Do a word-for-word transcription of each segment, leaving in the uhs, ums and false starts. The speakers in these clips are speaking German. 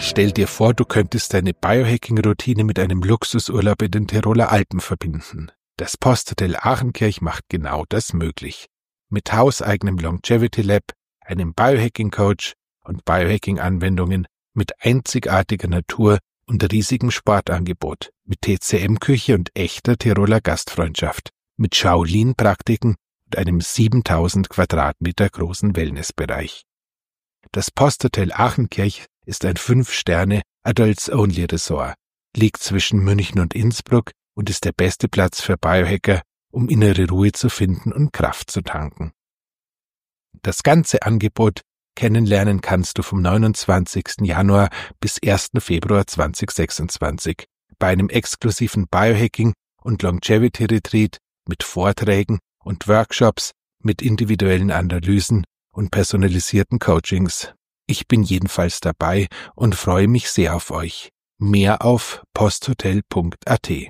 Stell dir vor, du könntest deine Biohacking-Routine mit einem Luxusurlaub in den Tiroler Alpen verbinden. Das Posthotel Aachenkirch macht genau das möglich. Mit hauseigenem Longevity Lab, einem Biohacking-Coach und Biohacking-Anwendungen, mit einzigartiger Natur und riesigem Sportangebot, mit T C M-Küche und echter Tiroler Gastfreundschaft, mit Shaolin-Praktiken und einem siebentausend Quadratmeter großen Wellnessbereich. Das Posthotel Aachenkirch ist ein fünf Sterne Adults-Only-Resort, liegt zwischen München und Innsbruck und ist der beste Platz für Biohacker, um innere Ruhe zu finden und Kraft zu tanken. Das ganze Angebot kennenlernen kannst du vom neunundzwanzigsten Januar bis ersten Februar zweitausendsechsundzwanzig bei einem exklusiven Biohacking- und Longevity-Retreat mit Vorträgen und Workshops, mit individuellen Analysen und personalisierten Coachings. Ich bin jedenfalls dabei und freue mich sehr auf euch. Mehr auf posthotel punkt a t.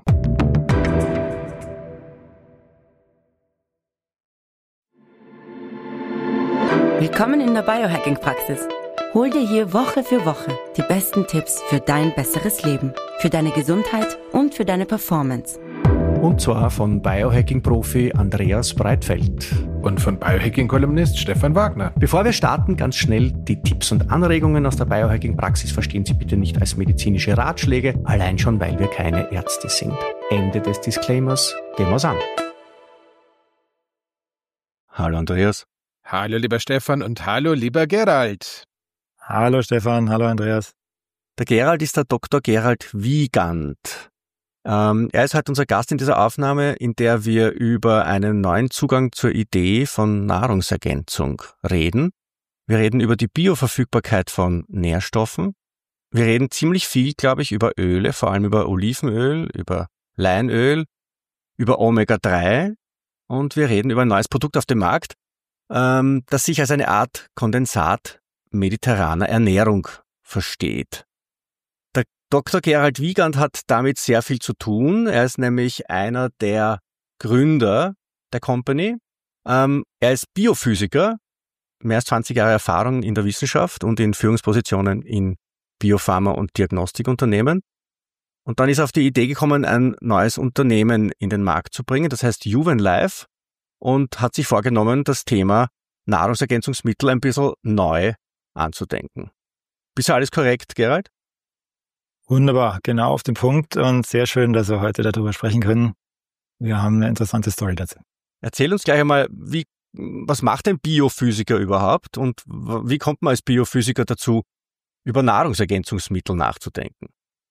Willkommen in der Biohacking-Praxis. Hol dir hier Woche für Woche die besten Tipps für dein besseres Leben, für deine Gesundheit und für deine Performance. Und zwar von Biohacking-Profi Andreas Breitfeld. Und von Biohacking-Kolumnist Stefan Wagner. Bevor wir starten, ganz schnell die Tipps und Anregungen aus der Biohacking-Praxis verstehen Sie bitte nicht als medizinische Ratschläge, allein schon, weil wir keine Ärzte sind. Ende des Disclaimers. Gehen wir's an. Hallo Andreas. Hallo lieber Stefan und hallo lieber Gerald. Hallo Stefan, hallo Andreas. Der Gerald ist der Doktor Gerald Wiegand. Ähm, er ist halt unser Gast in dieser Aufnahme, in der wir über einen neuen Zugang zur Idee von Nahrungsergänzung reden. Wir reden über die Bioverfügbarkeit von Nährstoffen. Wir reden ziemlich viel, glaube ich, über Öle, vor allem über Olivenöl, über Leinöl, über Omega drei und wir reden über ein neues Produkt auf dem Markt, ähm, das sich als eine Art Kondensat mediterraner Ernährung versteht. Der Doktor Gerald Wiegand hat damit sehr viel zu tun. Er ist nämlich einer der Gründer der Company. Ähm, er ist Biophysiker, mehr als zwanzig Jahre Erfahrung in der Wissenschaft und in Führungspositionen in Biopharma- und Diagnostikunternehmen. Und dann ist er auf die Idee gekommen, ein neues Unternehmen in den Markt zu bringen, das heißt Juvenlife, und hat sich vorgenommen, das Thema Nahrungsergänzungsmittel ein bisschen neu anzudenken. Ist ja alles korrekt, Gerald? Wunderbar, genau auf den Punkt und sehr schön, dass wir heute darüber sprechen können. Wir haben eine interessante Story dazu. Erzähl uns gleich einmal, wie, was macht ein Biophysiker überhaupt und wie kommt man als Biophysiker dazu, über Nahrungsergänzungsmittel nachzudenken?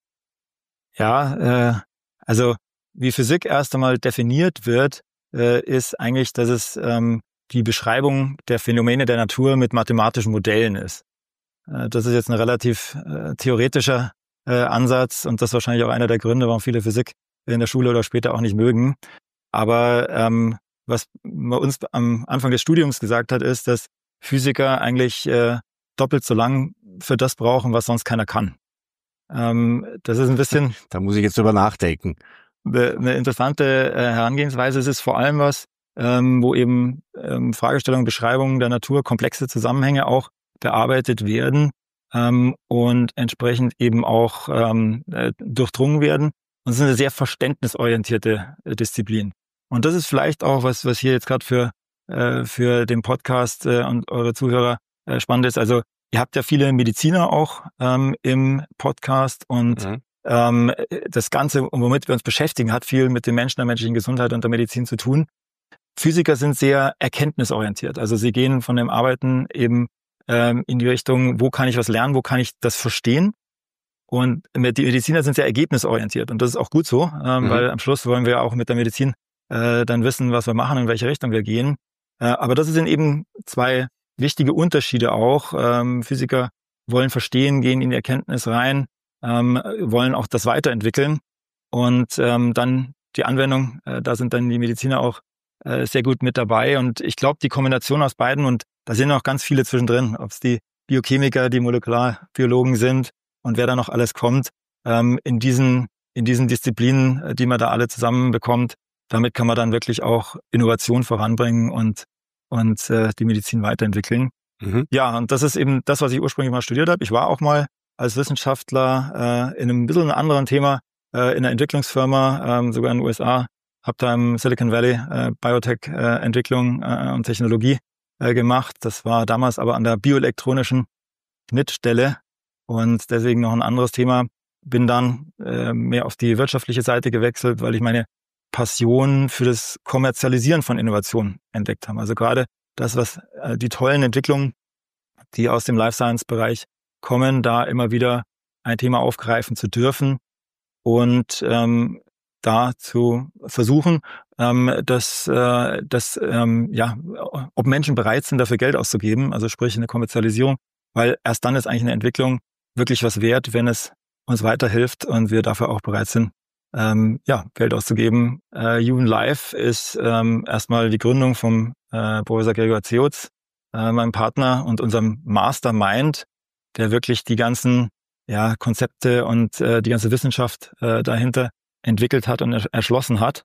Ja, äh, also wie Physik erst einmal definiert wird, äh, ist eigentlich, dass es ähm, die Beschreibung der Phänomene der Natur mit mathematischen Modellen ist. Äh, das ist jetzt ein relativ äh, theoretischer äh, Ansatz und das ist wahrscheinlich auch einer der Gründe, warum viele Physik in der Schule oder später auch nicht mögen. Aber ähm, was man uns am Anfang des Studiums gesagt hat, ist, dass Physiker eigentlich äh, doppelt so lang für das brauchen, was sonst keiner kann. Ähm, das ist ein bisschen... Da muss ich jetzt drüber nachdenken. Eine interessante äh, Herangehensweise. Es ist vor allem was, ähm, wo eben ähm, Fragestellungen, Beschreibungen der Natur, komplexe Zusammenhänge auch bearbeitet werden ähm, und entsprechend eben auch ähm, äh, durchdrungen werden. Und es ist eine sehr verständnisorientierte äh, Disziplin. Und das ist vielleicht auch was, was hier jetzt gerade für äh, für den Podcast äh, und eure Zuhörer äh, spannend ist. Also ihr habt ja viele Mediziner auch ähm, im Podcast und mhm. ähm, das Ganze, womit wir uns beschäftigen, hat viel mit den Menschen, der menschlichen Gesundheit und der Medizin zu tun. Physiker sind sehr erkenntnisorientiert. Also sie gehen von dem Arbeiten eben ähm, in die Richtung, wo kann ich was lernen, wo kann ich das verstehen. Und die Mediziner sind sehr ergebnisorientiert und das ist auch gut so, ähm, mhm. weil am Schluss wollen wir auch mit der Medizin äh, dann wissen, was wir machen, in welche Richtung wir gehen. Äh, aber das sind eben zwei wichtige Unterschiede auch. Ähm, Physiker wollen verstehen, gehen in die Erkenntnis rein, ähm, wollen auch das weiterentwickeln und ähm, dann die Anwendung, äh, da sind dann die Mediziner auch äh, sehr gut mit dabei und ich glaube, die Kombination aus beiden und da sind auch ganz viele zwischendrin, ob es die Biochemiker, die Molekularbiologen sind und wer da noch alles kommt, ähm, in diesen in diesen Disziplinen, die man da alle zusammen bekommt, damit kann man dann wirklich auch Innovation voranbringen und und äh, die Medizin weiterentwickeln. Mhm. Ja, und das ist eben das, was ich ursprünglich mal studiert habe. Ich war auch mal als Wissenschaftler äh, in einem bisschen anderen Thema äh, in einer Entwicklungsfirma, ähm, sogar in den U S A, habe da im Silicon Valley äh, Biotech-Entwicklung äh, und Technologie äh, gemacht. Das war damals aber an der bioelektronischen Schnittstelle und deswegen noch ein anderes Thema. Bin dann äh, mehr auf die wirtschaftliche Seite gewechselt, weil ich meine Passion für das Kommerzialisieren von Innovationen entdeckt habe. Also gerade das, was äh, die tollen Entwicklungen, die aus dem Life Science Bereich kommen, da immer wieder ein Thema aufgreifen zu dürfen und ähm, da zu versuchen, ähm, dass, äh, dass ähm, ja, ob Menschen bereit sind, dafür Geld auszugeben, also sprich eine Kommerzialisierung, weil erst dann ist eigentlich eine Entwicklung wirklich was wert, wenn es uns weiterhilft und wir dafür auch bereit sind, ähm, ja, Geld auszugeben. Äh, Human Life ist ähm, erstmal die Gründung vom äh, Professor Gregor Zeutz, äh, meinem Partner und unserem Mastermind, der wirklich die ganzen ja, Konzepte und äh, die ganze Wissenschaft äh, dahinter entwickelt hat und er- erschlossen hat.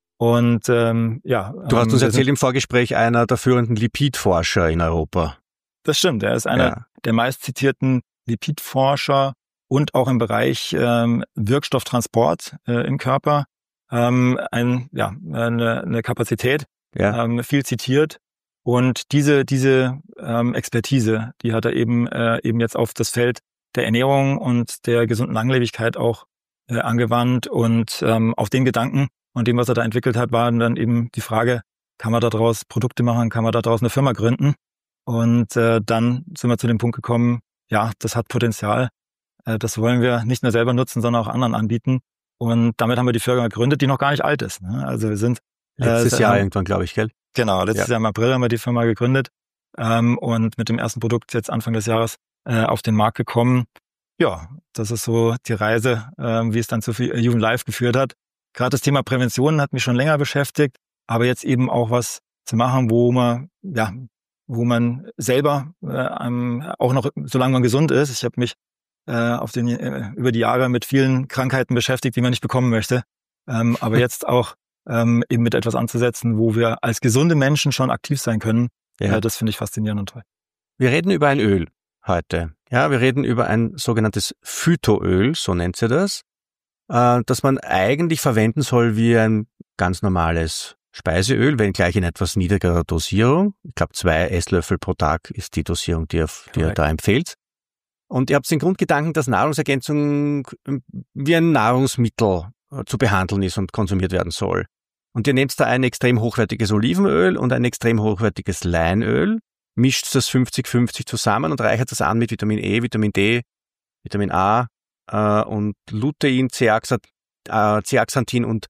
Und ähm, ja, Du hast ähm, uns wir erzählt, sind- im Vorgespräch einer der führenden Lipidforscher in Europa. Das stimmt, er ist einer Ja. der meistzitierten Lipidforscher und auch im Bereich ähm, Wirkstofftransport äh, im Körper. Ähm, ein, ja, eine, eine Kapazität, Ja. ähm, viel zitiert. Und diese, diese ähm, Expertise, die hat er eben, äh, eben jetzt auf das Feld der Ernährung und der gesunden Langlebigkeit auch äh, angewandt. Und ähm, auf den Gedanken und dem, was er da entwickelt hat, war dann eben die Frage, kann man daraus Produkte machen, kann man daraus eine Firma gründen? Und äh, dann sind wir zu dem Punkt gekommen, ja, das hat Potenzial. Äh, das wollen wir nicht nur selber nutzen, sondern auch anderen anbieten. Und damit haben wir die Firma gegründet, die noch gar nicht alt ist. Ne? Also wir sind Letztes äh, Jahr haben, irgendwann, glaube ich, gell? Genau, letztes Ja. Jahr im April haben wir die Firma gegründet ähm, und mit dem ersten Produkt jetzt Anfang des Jahres äh, auf den Markt gekommen. Ja, das ist so die Reise, äh, wie es dann zu Human Life geführt hat. Gerade das Thema Prävention hat mich schon länger beschäftigt, aber jetzt eben auch was zu machen, wo man ja, wo man selber äh, ähm, auch noch, solange man gesund ist. Ich habe mich äh, auf den äh, über die Jahre mit vielen Krankheiten beschäftigt, die man nicht bekommen möchte, ähm, aber jetzt auch ähm, eben mit etwas anzusetzen, wo wir als gesunde Menschen schon aktiv sein können. Ja. Äh, das finde ich faszinierend und toll. Wir reden über ein Öl heute. Ja, wir reden über ein sogenanntes Phytoöl, so nennt sie das, äh, das man eigentlich verwenden soll wie ein ganz normales Speiseöl, wenngleich in etwas niedrigerer Dosierung. Ich glaube, zwei Esslöffel pro Tag ist die Dosierung, die er, die er da empfiehlt. Und ihr habt den Grundgedanken, dass Nahrungsergänzung wie ein Nahrungsmittel zu behandeln ist und konsumiert werden soll. Und ihr nehmt da ein extrem hochwertiges Olivenöl und ein extrem hochwertiges Leinöl, mischt das fünfzig fünfzig zusammen und reichert das an mit Vitamin E, Vitamin D, Vitamin A äh, und Lutein, Zeaxant, äh, Zeaxanthin und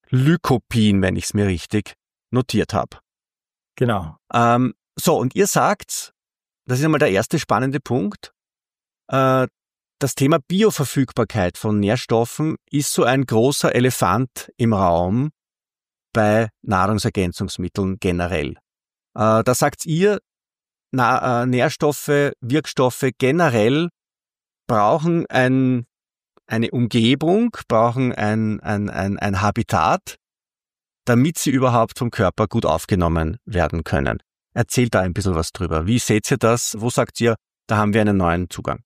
Lycopin, wenn ich es mir richtig notiert habe. Genau. Ähm, so, und ihr sagt, das ist einmal der erste spannende Punkt, äh, das Thema Bioverfügbarkeit von Nährstoffen ist so ein großer Elefant im Raum bei Nahrungsergänzungsmitteln generell. Äh, da sagt ihr, Na, äh, Nährstoffe, Wirkstoffe generell brauchen ein, eine Umgebung, brauchen ein, ein, ein, ein Habitat, damit sie überhaupt vom Körper gut aufgenommen werden können. Erzählt da ein bisschen was drüber. Wie seht ihr das? Wo sagt ihr, da haben wir einen neuen Zugang?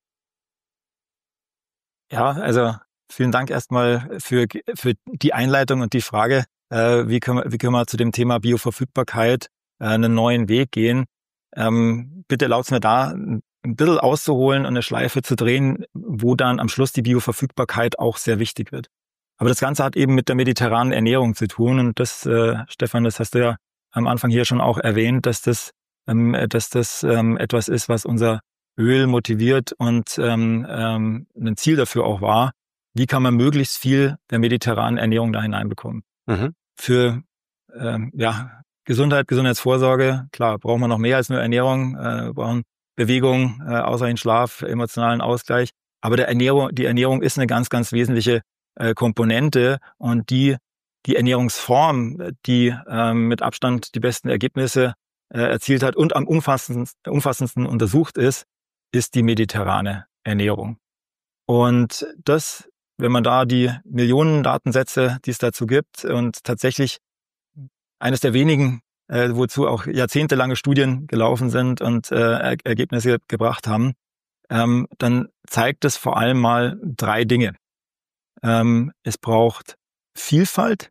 Ja, also vielen Dank erstmal für, für die Einleitung und die Frage, äh, wie, können wir, wie können wir zu dem Thema Bioverfügbarkeit äh, einen neuen Weg gehen. Ähm, bitte erlaubt mir da ein bisschen auszuholen und eine Schleife zu drehen, wo dann am Schluss die Bioverfügbarkeit auch sehr wichtig wird. Aber das Ganze hat eben mit der mediterranen Ernährung zu tun und das, äh, Stefan, das hast du ja am Anfang hier schon auch erwähnt, dass das, ähm, dass das ähm, etwas ist, was unser Öl motiviert und ähm, ähm, ein Ziel dafür auch war, wie kann man möglichst viel der mediterranen Ernährung da hineinbekommen. Mhm. Für ähm, ja, Gesundheit, Gesundheitsvorsorge, klar, brauchen wir noch mehr als nur Ernährung, äh, wir brauchen Bewegung, äh, ausreichend Schlaf, emotionalen Ausgleich. Aber der Ernährung, die Ernährung ist eine ganz, ganz wesentliche äh, Komponente und die, die Ernährungsform, die ähm, mit Abstand die besten Ergebnisse äh, erzielt hat und am umfassendsten, umfassendsten untersucht ist, ist die mediterrane Ernährung. Und das, wenn man da die Millionen Datensätze, die es dazu gibt und tatsächlich eines der wenigen, äh, wozu auch jahrzehntelange Studien gelaufen sind und äh, er- Ergebnisse gebracht haben, ähm, dann zeigt es vor allem mal drei Dinge. Ähm, es braucht Vielfalt,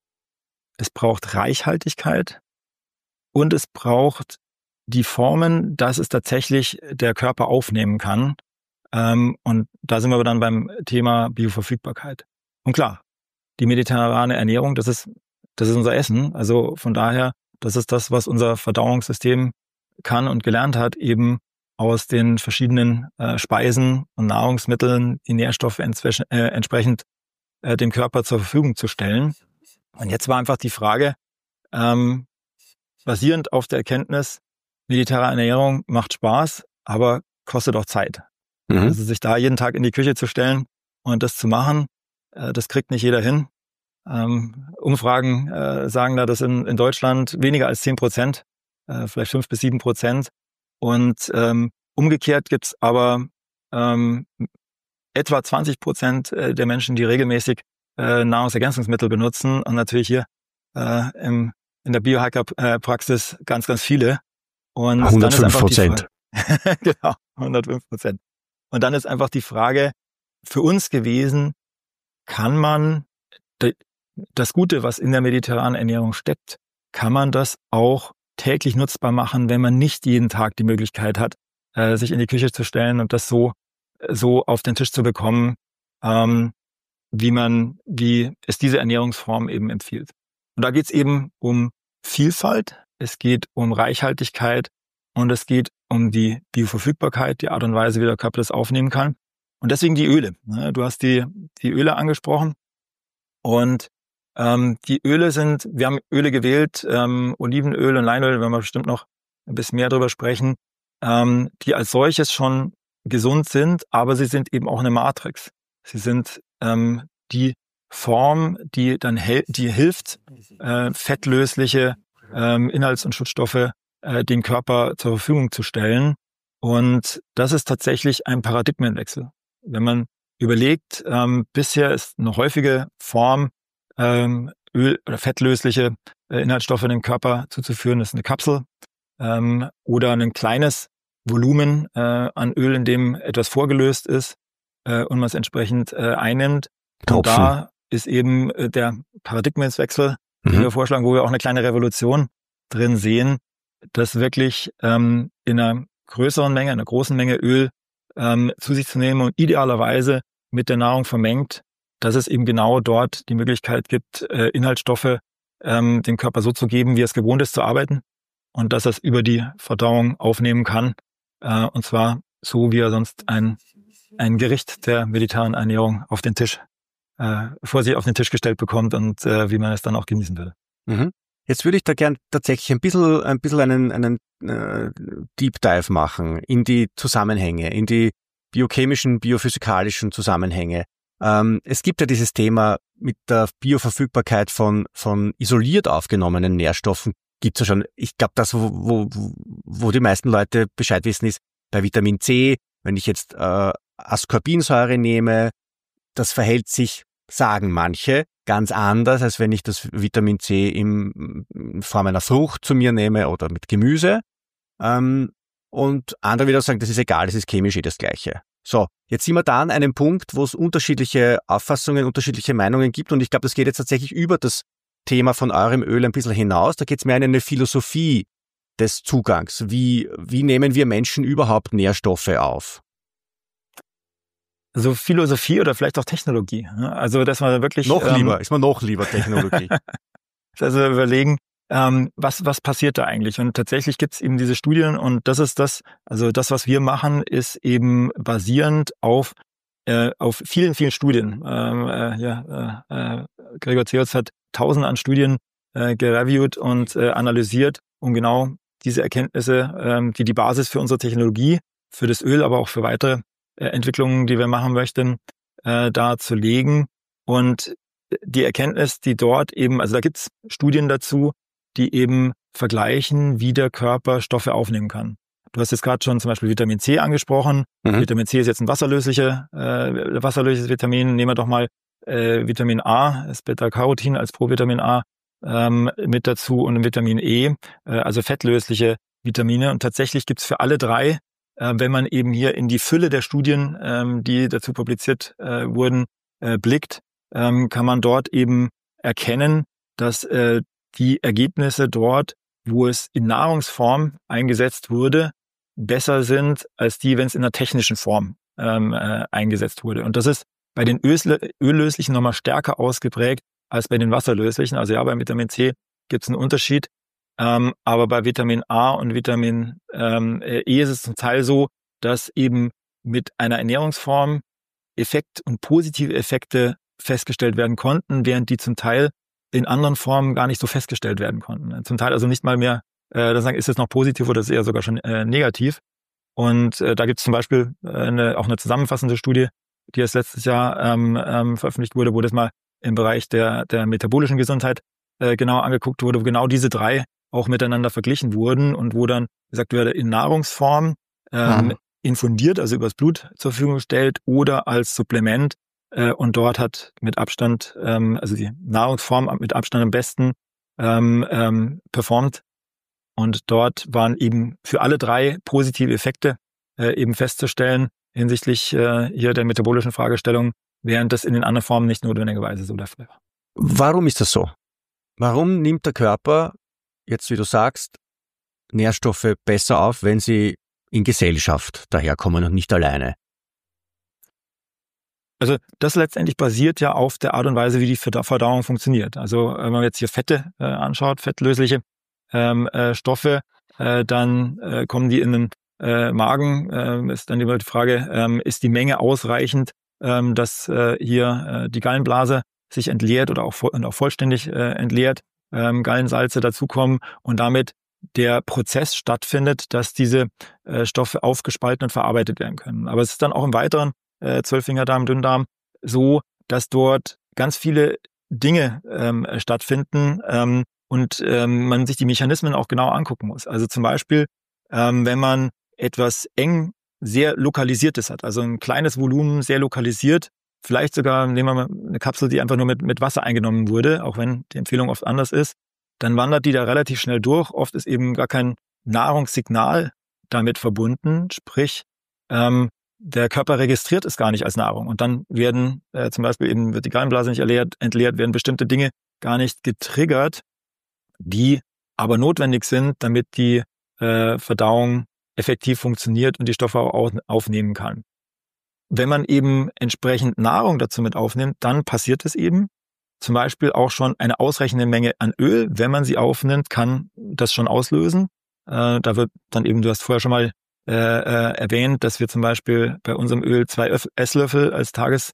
es braucht Reichhaltigkeit und es braucht die Formen, dass es tatsächlich der Körper aufnehmen kann. Ähm, und da sind wir dann beim Thema Bioverfügbarkeit. Und klar, die mediterrane Ernährung, das ist, das ist unser Essen. Also von daher, das ist das, was unser Verdauungssystem kann und gelernt hat, eben aus den verschiedenen äh, Speisen und Nahrungsmitteln die Nährstoffe entsprech- äh, entsprechend äh, dem Körper zur Verfügung zu stellen. Und jetzt war einfach die Frage, ähm, basierend auf der Erkenntnis, mediterrane Ernährung macht Spaß, aber kostet auch Zeit. Mhm. Also sich da jeden Tag in die Küche zu stellen und das zu machen, äh, das kriegt nicht jeder hin. Ähm, Umfragen äh, sagen da, dass in, in Deutschland weniger als zehn Prozent, äh, vielleicht fünf bis sieben Prozent. Und ähm, umgekehrt gibt's aber ähm, etwa zwanzig Prozent der Menschen, die regelmäßig äh, Nahrungsergänzungsmittel benutzen und natürlich hier äh, im, in der Biohacker-Praxis ganz, ganz viele. Und hundertfünf Prozent. Genau, hundertfünf Prozent. Und dann ist einfach die Frage für uns gewesen, kann man das Gute, was in der mediterranen Ernährung steckt, kann man das auch täglich nutzbar machen, wenn man nicht jeden Tag die Möglichkeit hat, äh, sich in die Küche zu stellen und das so so auf den Tisch zu bekommen, ähm, wie man, wie es diese Ernährungsform eben empfiehlt. Und da geht es eben um Vielfalt, es geht um Reichhaltigkeit und es geht um die Bioverfügbarkeit, die Art und Weise, wie der Körper das aufnehmen kann. Und deswegen die Öle. Du hast die die Öle angesprochen und ähm, die Öle sind, wir haben Öle gewählt, ähm, Olivenöl und Leinöl, werden wir bestimmt noch ein bisschen mehr drüber sprechen, ähm, die als solches schon gesund sind, aber sie sind eben auch eine Matrix. Sie sind ähm, die Form, die dann hel- die hilft, äh, fettlösliche ähm, Inhalts- und Schutzstoffe äh, dem Körper zur Verfügung zu stellen. Und das ist tatsächlich ein Paradigmenwechsel. Wenn man überlegt, ähm, bisher ist eine häufige Form, ähm, Öl- oder fettlösliche äh, Inhaltsstoffe dem Körper zuzuführen, das ist eine Kapsel ähm, oder ein kleines Volumen äh, an Öl, in dem etwas vorgelöst ist äh, und man es entsprechend äh, einnimmt. Und da ist eben äh, der Paradigmenwechsel, mhm. den wir vorschlagen, wo wir auch eine kleine Revolution drin sehen, dass wirklich ähm, in einer größeren Menge, einer großen Menge Öl ähm, zu sich zu nehmen und idealerweise mit der Nahrung vermengt, dass es eben genau dort die Möglichkeit gibt, äh, Inhaltsstoffe ähm, dem Körper so zu geben, wie es gewohnt ist zu arbeiten und dass er es über die Verdauung aufnehmen kann. Äh, und zwar so, wie er sonst ein, ein Gericht der mediterranen Ernährung auf den Tisch, äh, vor sich auf den Tisch gestellt bekommt und äh, wie man es dann auch genießen würde. Mhm. Jetzt würde ich da gern tatsächlich ein bisschen, ein bisschen einen, einen äh, Deep Dive machen in die Zusammenhänge, in die biochemischen, biophysikalischen Zusammenhänge. Ähm, es gibt ja dieses Thema mit der Bioverfügbarkeit von, von isoliert aufgenommenen Nährstoffen. Gibt's ja schon. Ich glaube, das, wo, wo, wo die meisten Leute Bescheid wissen, ist bei Vitamin C, wenn ich jetzt äh, Ascorbinsäure nehme, das verhält sich, sagen manche, ganz anders, als wenn ich das Vitamin C im, in Form einer Frucht zu mir nehme oder mit Gemüse. Ähm, und andere wieder sagen, das ist egal, das ist chemisch eh das Gleiche. So, jetzt sind wir da an einem Punkt, wo es unterschiedliche Auffassungen, unterschiedliche Meinungen gibt und ich glaube, das geht jetzt tatsächlich über das Thema von eurem Öl ein bisschen hinaus. Da geht es mehr in eine Philosophie des Zugangs. Wie, wie nehmen wir Menschen überhaupt Nährstoffe auf? Also Philosophie oder vielleicht auch Technologie. Also dass man wirklich noch lieber, ähm, ist man noch lieber Technologie. Also überlegen, ähm, was was passiert da eigentlich? Und tatsächlich gibt es eben diese Studien und das ist das. Also das, was wir machen, ist eben basierend auf äh, auf vielen vielen Studien. Ähm, äh, ja, äh, Gregor Zeutz hat Tausende an Studien äh, gereviewt und äh, analysiert, um genau diese Erkenntnisse, ähm, die die Basis für unsere Technologie, für das Öl, aber auch für weitere Entwicklungen, die wir machen möchten, äh, da zu legen. Und die Erkenntnis, die dort eben, also da gibt's Studien dazu, die eben vergleichen, wie der Körper Stoffe aufnehmen kann. Du hast jetzt gerade schon zum Beispiel Vitamin C angesprochen. Mhm. Vitamin C ist jetzt ein wasserlöslicher, äh, wasserlösliches Vitamin. Nehmen wir doch mal äh, Vitamin A, das Beta-Carotin als Provitamin A ähm, mit dazu und Vitamin E, äh, also fettlösliche Vitamine. Und tatsächlich gibt's für alle drei äh, wenn man eben hier in die Fülle der Studien, ähm, die dazu publiziert äh, wurden, äh, blickt, ähm, kann man dort eben erkennen, dass äh, die Ergebnisse dort, wo es in Nahrungsform eingesetzt wurde, besser sind als die, wenn es in einer technischen Form ähm, äh, eingesetzt wurde. Und das ist bei den Öl- Öllöslichen nochmal stärker ausgeprägt als bei den Wasserlöslichen. Also ja, bei Vitamin C gibt es einen Unterschied. Ähm, aber bei Vitamin A und Vitamin ähm, E ist es zum Teil so, dass eben mit einer Ernährungsform Effekt und positive Effekte festgestellt werden konnten, während die zum Teil in anderen Formen gar nicht so festgestellt werden konnten. Zum Teil also nicht mal mehr, äh, dann sagen, ist es noch positiv oder ist es eher sogar schon äh, negativ. Und äh, da gibt es zum Beispiel äh, eine, auch eine zusammenfassende Studie, die erst letztes Jahr ähm, ähm, veröffentlicht wurde, wo das mal im Bereich der, der metabolischen Gesundheit äh, genau angeguckt wurde, wo genau diese drei auch miteinander verglichen wurden und wo dann gesagt wurde, in Nahrungsform ähm, mhm. infundiert, also übers Blut zur Verfügung gestellt oder als Supplement. Äh, und dort hat mit Abstand, ähm, also die Nahrungsform mit Abstand am besten ähm, ähm, performt. Und dort waren eben für alle drei positive Effekte äh, eben festzustellen hinsichtlich äh, hier der metabolischen Fragestellung, während das in den anderen Formen nicht notwendigerweise so der Fall war. Warum ist das so? Warum nimmt der Körper, jetzt wie du sagst, Nährstoffe besser auf, wenn sie in Gesellschaft daherkommen und nicht alleine? Also das letztendlich basiert ja auf der Art und Weise, wie die Verdauung funktioniert. Also wenn man jetzt hier Fette äh, anschaut, fettlösliche ähm, äh, Stoffe, äh, dann äh, kommen die in den äh, Magen. Äh, ist dann immer die Frage, ähm, ist die Menge ausreichend, ähm, dass äh, hier äh, die Gallenblase sich entleert oder auch, vo- und auch vollständig äh, entleert, ähm, Gallensalze dazukommen und damit der Prozess stattfindet, dass diese äh, Stoffe aufgespalten und verarbeitet werden können. Aber es ist dann auch im weiteren äh, Zwölffingerdarm, Dünndarm so, dass dort ganz viele Dinge ähm, stattfinden ähm, und ähm, man sich die Mechanismen auch genau angucken muss. Also zum Beispiel, ähm, wenn man etwas eng sehr Lokalisiertes hat, also ein kleines Volumen sehr lokalisiert, vielleicht sogar, nehmen wir mal eine Kapsel, die einfach nur mit, mit Wasser eingenommen wurde, auch wenn die Empfehlung oft anders ist, dann wandert die da relativ schnell durch. Oft ist eben gar kein Nahrungssignal damit verbunden, sprich, ähm, der Körper registriert es gar nicht als Nahrung. Und dann werden äh, zum Beispiel eben wird die Gallenblase nicht entleert, entleert, werden bestimmte Dinge gar nicht getriggert, die aber notwendig sind, damit die äh, Verdauung effektiv funktioniert und die Stoffe auch aufnehmen kann. Wenn man eben entsprechend Nahrung dazu mit aufnimmt, dann passiert es eben. Zum Beispiel auch schon eine ausreichende Menge an Öl, wenn man sie aufnimmt, kann das schon auslösen. Äh, da wird dann eben, du hast vorher schon mal äh, äh, erwähnt, dass wir zum Beispiel bei unserem Öl zwei Öff- Esslöffel als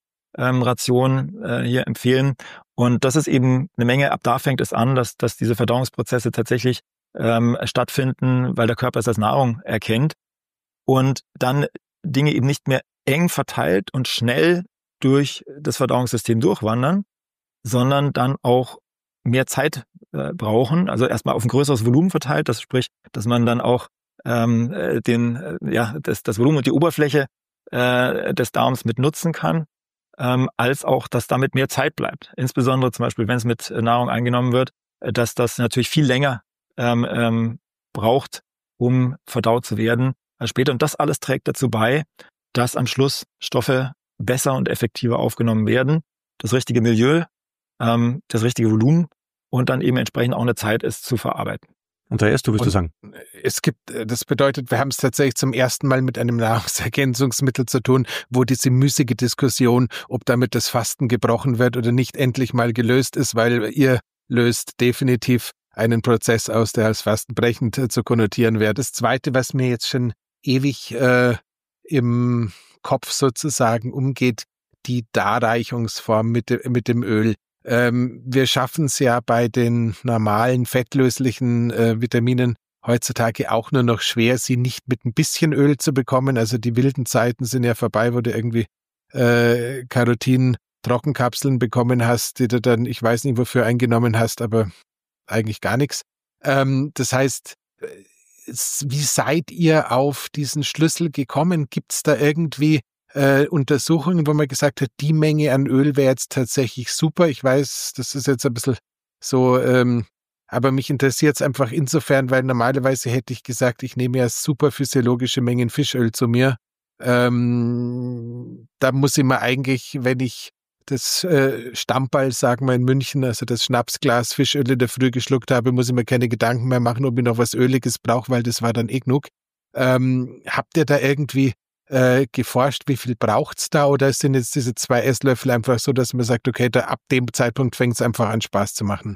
Tagesration ähm, äh, hier empfehlen. Und das ist eben eine Menge, ab da fängt es an, dass, dass diese Verdauungsprozesse tatsächlich ähm, stattfinden, weil der Körper es als Nahrung erkennt. Und dann Dinge eben nicht mehr eng verteilt und schnell durch das Verdauungssystem durchwandern, sondern dann auch mehr Zeit äh, brauchen, also erstmal auf ein größeres Volumen verteilt, das sprich, dass man dann auch ähm, den, äh, ja, das, das Volumen und die Oberfläche äh, des Darms mit nutzen kann, ähm, als auch, dass damit mehr Zeit bleibt. Insbesondere zum Beispiel, wenn es mit Nahrung eingenommen wird, äh, dass das natürlich viel länger ähm, ähm, braucht, um verdaut zu werden als später. Und das alles trägt dazu bei, dass am Schluss Stoffe besser und effektiver aufgenommen werden, das richtige Milieu, ähm, das richtige Volumen und dann eben entsprechend auch eine Zeit ist zu verarbeiten. Andreas, du willst du sagen? Es gibt, das bedeutet, wir haben es tatsächlich zum ersten Mal mit einem Nahrungsergänzungsmittel zu tun, wo diese müßige Diskussion, ob damit das Fasten gebrochen wird oder nicht, endlich mal gelöst ist, weil ihr löst definitiv einen Prozess aus, der als fastenbrechend äh, zu konnotieren wäre. Das Zweite, was mir jetzt schon ewig äh, im Kopf sozusagen umgeht, die Darreichungsform mit, de, mit dem Öl. Ähm, wir schaffen es ja bei den normalen fettlöslichen äh, Vitaminen heutzutage auch nur noch schwer, sie nicht mit ein bisschen Öl zu bekommen. Also die wilden Zeiten sind ja vorbei, wo du irgendwie äh, Carotin-Trockenkapseln bekommen hast, die du dann, ich weiß nicht wofür eingenommen hast, aber eigentlich gar nichts. Ähm, das heißt, wie seid ihr auf diesen Schlüssel gekommen? Gibt es da irgendwie äh, Untersuchungen, wo man gesagt hat, die Menge an Öl wäre jetzt tatsächlich super? Ich weiß, das ist jetzt ein bisschen so ähm, Aber mich interessiert es einfach insofern, weil normalerweise hätte ich gesagt, ich nehme ja super physiologische Mengen Fischöl zu mir. Ähm, da muss ich mir eigentlich, wenn ich das äh, Stammball, sagen wir in München, also das Schnapsglas Fischöl in der Früh geschluckt habe, muss ich mir keine Gedanken mehr machen, ob ich noch was Öliges brauche, weil das war dann eh genug. Ähm, habt ihr da irgendwie äh, geforscht, wie viel braucht's da, oder sind jetzt diese zwei Esslöffel einfach so, dass man sagt, okay, da, ab dem Zeitpunkt fängt es einfach an Spaß zu machen?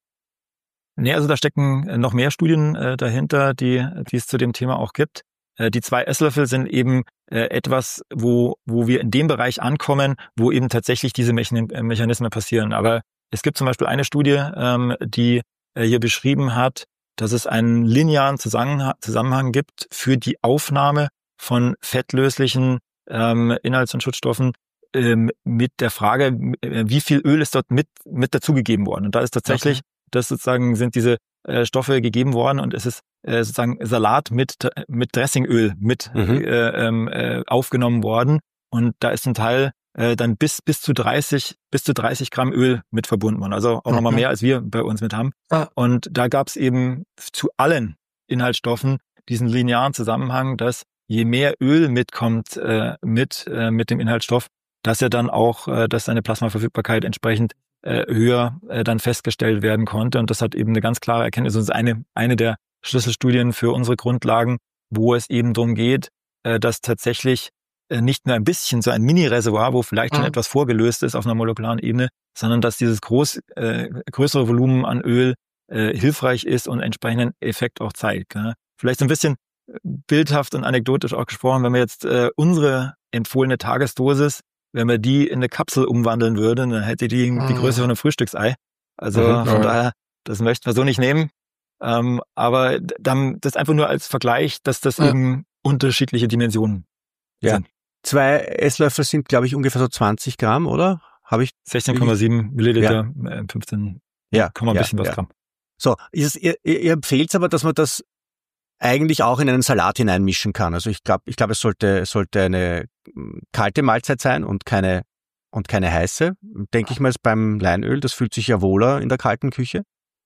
Nee, also da stecken noch mehr Studien äh, dahinter, die, die es zu dem Thema auch gibt. Äh, die zwei Esslöffel sind eben äh, etwas, wo, wo wir in dem Bereich ankommen, wo eben tatsächlich diese Mechan- Mechanismen passieren. Aber es gibt zum Beispiel eine Studie, ähm, die äh, hier beschrieben hat, dass es einen linearen Zusammenhang, Zusammenhang gibt für die Aufnahme von fettlöslichen ähm, Inhalts- und Schutzstoffen ähm, mit der Frage, wie viel Öl ist dort mit, mit dazugegeben worden. Und da ist tatsächlich, okay. das sozusagen sind diese äh, Stoffe gegeben worden und es ist äh, sozusagen Salat mit, mit Dressingöl mit mhm. äh, äh, aufgenommen worden. Und da ist ein Teil äh, dann bis, bis zu dreißig, bis zu dreißig Gramm Öl mit verbunden worden. Also auch mhm. nochmal mehr, als wir bei uns mit haben. Ah. Und da gab es eben zu allen Inhaltsstoffen diesen linearen Zusammenhang, dass je mehr Öl mitkommt äh, mit, äh, mit dem Inhaltsstoff, dass er dann auch, äh, dass seine Plasmaverfügbarkeit entsprechend äh, höher äh, dann festgestellt werden konnte. Und das hat eben eine ganz klare Erkenntnis. Das ist eine, eine der Schlüsselstudien für unsere Grundlagen, wo es eben darum geht, äh, dass tatsächlich äh, nicht nur ein bisschen so ein Mini-Reservoir, wo vielleicht mhm. schon etwas vorgelöst ist auf einer molekularen Ebene, sondern dass dieses groß, äh, größere Volumen an Öl äh, hilfreich ist und entsprechenden Effekt auch zeigt. Ja. Vielleicht so ein bisschen bildhaft und anekdotisch auch gesprochen, wenn wir jetzt äh, unsere empfohlene Tagesdosis, wenn wir die in eine Kapsel umwandeln würden, dann hätte die die Größe von einem Frühstücksei. Also mhm, von ja. daher, das möchten wir so nicht nehmen. Ähm, aber dann das einfach nur als Vergleich, dass das ja. eben unterschiedliche Dimensionen ja. sind. Zwei Esslöffel sind, glaube ich, ungefähr so zwanzig Gramm, oder? Habe ich sechzehn Komma sieben Milliliter, ja. fünfzehn ja. Komma ein ja. bisschen was ja. Gramm. So, ist es, ihr, ihr empfehlt aber, dass man das eigentlich auch in einen Salat hineinmischen kann. Also ich glaube, ich glaube, es sollte, es sollte eine kalte Mahlzeit sein und keine, und keine heiße. Denke ich mal, ist beim Leinöl, das fühlt sich ja wohler in der kalten Küche.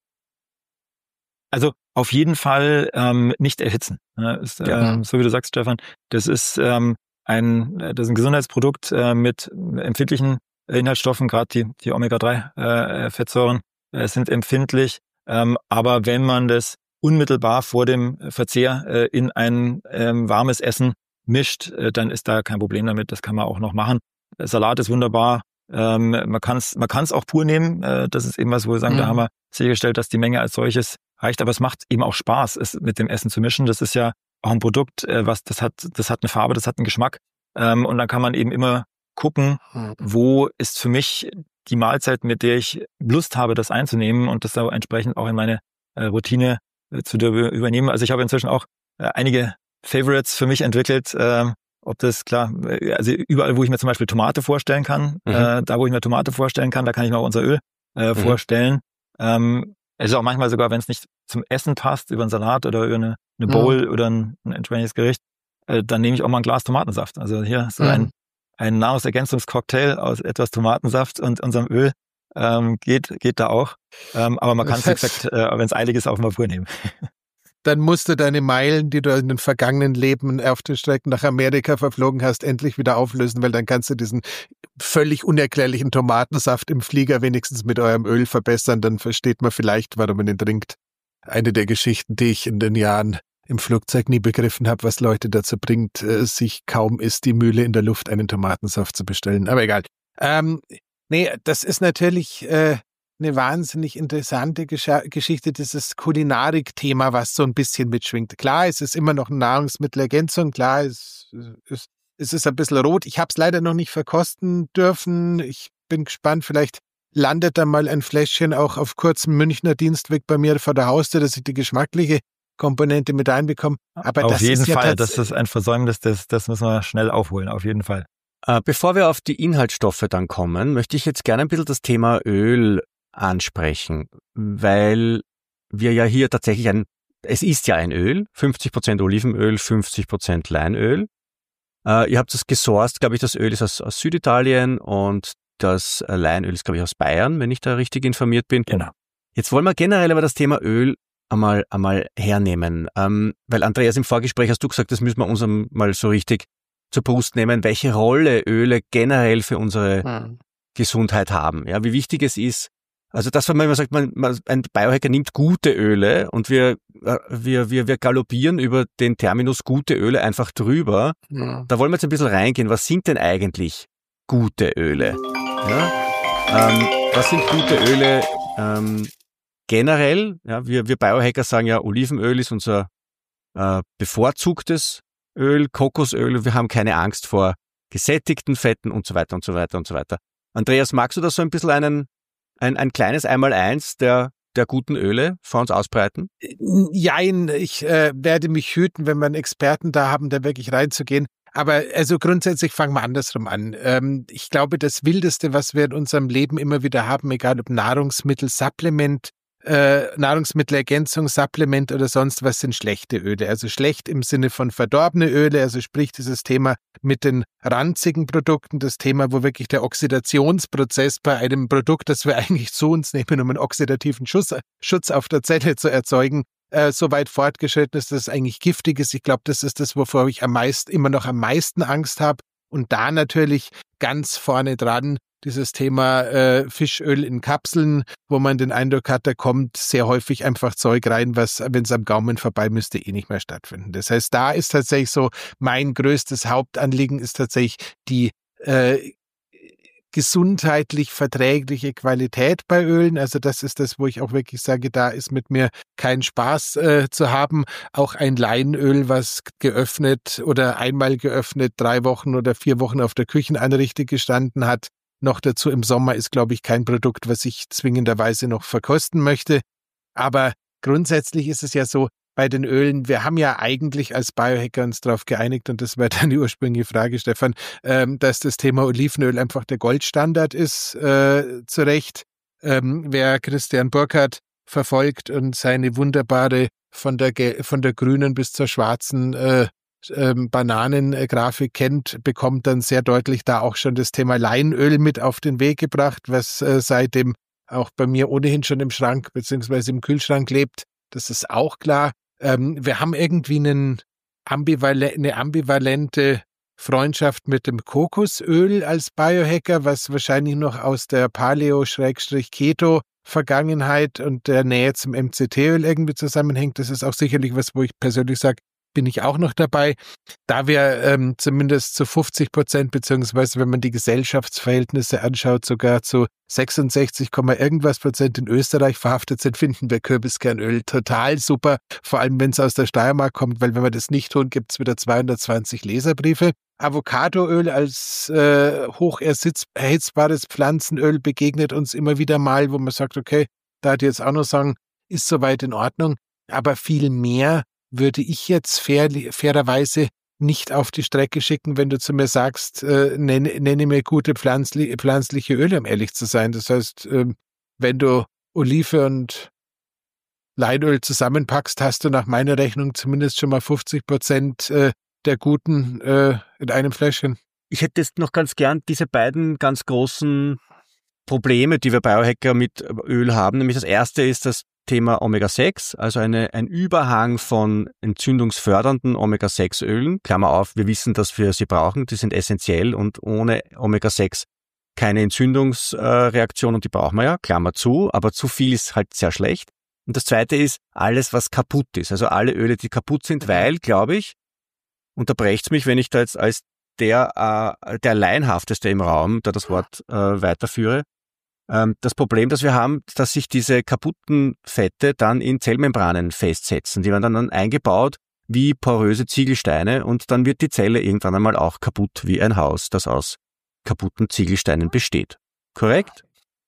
Also auf jeden Fall ähm, nicht erhitzen. Ja, ist, ja. ähm, so wie du sagst, Stefan, das ist ähm, ein, das ist ein Gesundheitsprodukt äh, mit empfindlichen Inhaltsstoffen, gerade die, die Omega drei äh, Fettsäuren äh, sind empfindlich. Ähm, aber wenn man das unmittelbar vor dem Verzehr äh, in ein ähm, warmes Essen mischt, äh, dann ist da kein Problem damit. Das kann man auch noch machen. Der Salat ist wunderbar. Ähm, man kann es man kann's auch pur nehmen. Äh, das ist eben was, wo wir sagen, mhm. da haben wir sichergestellt, dass die Menge als solches reicht. Aber es macht eben auch Spaß, es mit dem Essen zu mischen. Das ist ja auch ein Produkt, äh, was das hat, das hat eine Farbe, das hat einen Geschmack. Ähm, und dann kann man eben immer gucken, mhm. wo ist für mich die Mahlzeit, mit der ich Lust habe, das einzunehmen und das da entsprechend auch in meine äh, Routine zu übernehmen. Also ich habe inzwischen auch äh, einige Favorites für mich entwickelt, äh, ob das klar, also überall, wo ich mir zum Beispiel Tomate vorstellen kann, mhm. äh, da wo ich mir Tomate vorstellen kann, da kann ich mir auch unser Öl äh, mhm. vorstellen. Ähm, es ist auch manchmal sogar, wenn es nicht zum Essen passt, über einen Salat oder über eine, eine Bowl mhm. oder ein, ein entsprechendes Gericht, äh, dann nehme ich auch mal ein Glas Tomatensaft. Also hier so mhm. ein, ein Nahrungsergänzungscocktail aus etwas Tomatensaft und unserem Öl. Ähm, geht geht da auch. Ähm, aber man kann es, wie gesagt, äh, wenn es eilig ist, auch mal vornehmen. Dann musst du deine Meilen, die du in den vergangenen Leben auf den Strecken nach Amerika verflogen hast, endlich wieder auflösen, weil dann kannst du diesen völlig unerklärlichen Tomatensaft im Flieger wenigstens mit eurem Öl verbessern. Dann versteht man vielleicht, warum man ihn trinkt. Eine der Geschichten, die ich in den Jahren im Flugzeug nie begriffen habe, was Leute dazu bringt, sich kaum ist die Mühle in der Luft einen Tomatensaft zu bestellen. Aber egal. Ähm, Nee, das ist natürlich äh, eine wahnsinnig interessante Gesch- Geschichte, dieses Kulinarik-Thema, was so ein bisschen mitschwingt. Klar, es ist immer noch eine Nahrungsmittelergänzung, klar, es, es, es ist ein bisschen rot. Ich habe es leider noch nicht verkosten dürfen. Ich bin gespannt, vielleicht landet da mal ein Fläschchen auch auf kurzem Münchner Dienstweg bei mir vor der Haustür, dass ich die geschmackliche Komponente mit reinbekomme. Aber auf das jeden ist ja Fall, das ist ein Versäumnis, das, das müssen wir schnell aufholen, auf jeden Fall. Bevor wir auf die Inhaltsstoffe dann kommen, möchte ich jetzt gerne ein bisschen das Thema Öl ansprechen, weil wir ja hier tatsächlich ein, es ist ja ein Öl, fünfzig Prozent Olivenöl, fünfzig Prozent Leinöl. Äh, ihr habt das gesourced, glaube ich, das Öl ist aus, aus Süditalien und das Leinöl ist, glaube ich, aus Bayern, wenn ich da richtig informiert bin. Genau. Jetzt wollen wir generell aber das Thema Öl einmal, einmal hernehmen. Ähm, weil Andreas, im Vorgespräch hast du gesagt, das müssen wir uns mal so richtig zur Brust nehmen, welche Rolle Öle generell für unsere hm. Gesundheit haben. Ja, wie wichtig es ist. Also das, wenn man immer sagt, man, man, ein Biohacker nimmt gute Öle und wir, wir, wir, wir galoppieren über den Terminus gute Öle einfach drüber. Ja. Da wollen wir jetzt ein bisschen reingehen. Was sind denn eigentlich gute Öle? Ja? Ähm, was sind gute Öle ähm, generell? Ja, wir, wir Biohacker sagen ja, Olivenöl ist unser äh, bevorzugtes Öl, Kokosöl. Wir haben keine Angst vor gesättigten Fetten und so weiter und so weiter und so weiter. Andreas, magst du da so ein bisschen einen Ein, ein kleines Einmaleins der, der guten Öle vor uns ausbreiten? Jein, ich äh, werde mich hüten, wenn wir einen Experten da haben, da wirklich reinzugehen. Aber also grundsätzlich fangen wir andersrum an. Ähm, ich glaube, das Wildeste, was wir in unserem Leben immer wieder haben, egal ob Nahrungsmittel, Supplement, äh, Nahrungsmittelergänzung, Supplement oder sonst was, sind schlechte Öle. Also schlecht im Sinne von verdorbene Öle, also sprich dieses Thema mit den ranzigen Produkten, das Thema, wo wirklich der Oxidationsprozess bei einem Produkt, das wir eigentlich zu uns nehmen, um einen oxidativen Schutz, Schutz auf der Zelle zu erzeugen, äh, so weit fortgeschritten ist, dass es eigentlich giftig ist. Ich glaube, das ist das, wovor ich am meisten, immer noch am meisten Angst habe. Und da natürlich ganz vorne dran dieses Thema äh, Fischöl in Kapseln, wo man den Eindruck hat, da kommt sehr häufig einfach Zeug rein, was, wenn es am Gaumen vorbei müsste, eh nicht mehr stattfinden. Das heißt, da ist tatsächlich so, mein größtes Hauptanliegen ist tatsächlich die äh, gesundheitlich verträgliche Qualität bei Ölen. Also das ist das, wo ich auch wirklich sage, da ist mit mir kein Spaß äh, zu haben. Auch ein Leinöl, was geöffnet oder einmal geöffnet, drei Wochen oder vier Wochen auf der Kücheneinrichtung gestanden hat, noch dazu im Sommer, ist, glaube ich, kein Produkt, was ich zwingenderweise noch verkosten möchte. Aber grundsätzlich ist es ja so, bei den Ölen, wir haben ja eigentlich als Biohacker uns darauf geeinigt, und das war dann die ursprüngliche Frage, Stefan, ähm, dass das Thema Olivenöl einfach der Goldstandard ist, äh, zu Recht. Ähm, wer Christian Burkhardt verfolgt und seine wunderbare von der, von der grünen bis zur schwarzen äh, Ähm, Bananengrafik kennt, bekommt dann sehr deutlich da auch schon das Thema Leinöl mit auf den Weg gebracht, was äh, seitdem auch bei mir ohnehin schon im Schrank beziehungsweise im Kühlschrank lebt. Das ist auch klar. Ähm, wir haben irgendwie einen ambivalen- eine ambivalente Freundschaft mit dem Kokosöl als Biohacker, was wahrscheinlich noch aus der Paleo-Keto-Vergangenheit und der Nähe zum M C T-Öl irgendwie zusammenhängt. Das ist auch sicherlich was, wo ich persönlich sage, bin ich auch noch dabei, da wir ähm, zumindest zu fünfzig Prozent, beziehungsweise wenn man die Gesellschaftsverhältnisse anschaut, sogar zu sechsundsechzig, irgendwas Prozent in Österreich verhaftet sind, finden wir Kürbiskernöl total super, vor allem wenn es aus der Steiermark kommt, weil wenn wir das nicht tun, gibt es wieder zweihundertzwanzig Leserbriefe. Avocadoöl als äh, hoch erhitzbares Pflanzenöl begegnet uns immer wieder mal, wo man sagt, okay, da hat jetzt auch noch sagen, ist soweit in Ordnung, aber viel mehr würde ich jetzt fair, fairerweise nicht auf die Strecke schicken, wenn du zu mir sagst, äh, nenne, nenne mir gute pflanzli- pflanzliche Öle, um ehrlich zu sein. Das heißt, äh, wenn du Olive und Leinöl zusammenpackst, hast du nach meiner Rechnung zumindest schon mal fünfzig Prozent äh, der guten äh, in einem Fläschchen. Ich hätte jetzt noch ganz gern diese beiden ganz großen Probleme, die wir Biohacker mit Öl haben. Nämlich das erste ist das Thema Omega sechs, also eine, ein Überhang von entzündungsfördernden Omega sechs Ölen. Klammer auf, wir wissen, dass wir sie brauchen, die sind essentiell und ohne Omega sechs keine Entzündungsreaktion und die brauchen wir ja, Klammer zu, aber zu viel ist halt sehr schlecht. Und das zweite ist alles, was kaputt ist, also alle Öle, die kaputt sind, weil, glaube ich, unterbrecht's mich, wenn ich da jetzt als der, äh, der Laienhafteste im Raum, da das Wort äh, weiterführe, das Problem, das wir haben, dass sich diese kaputten Fette dann in Zellmembranen festsetzen. Die werden dann eingebaut wie poröse Ziegelsteine und dann wird die Zelle irgendwann einmal auch kaputt wie ein Haus, das aus kaputten Ziegelsteinen besteht. Korrekt?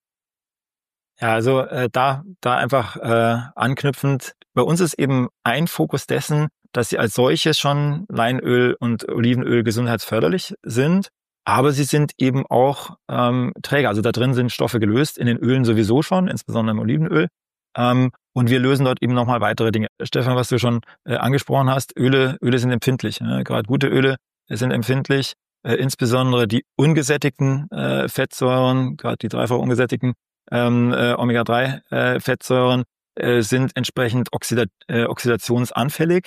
Ja, also äh, da da einfach äh, anknüpfend. Bei uns ist eben ein Fokus dessen, dass sie als solches schon Leinöl und Olivenöl gesundheitsförderlich sind. Aber sie sind eben auch ähm, Träger. Also da drin sind Stoffe gelöst, in den Ölen sowieso schon, insbesondere im Olivenöl. Ähm, und wir lösen dort eben nochmal weitere Dinge. Stefan, was du schon äh, angesprochen hast, Öle Öle sind empfindlich. Ne? Gerade gute Öle sind empfindlich. Äh, insbesondere die ungesättigten äh, Fettsäuren, gerade die dreifach ungesättigten ähm, äh, Omega drei Fettsäuren äh, sind entsprechend oxida- äh, oxidationsanfällig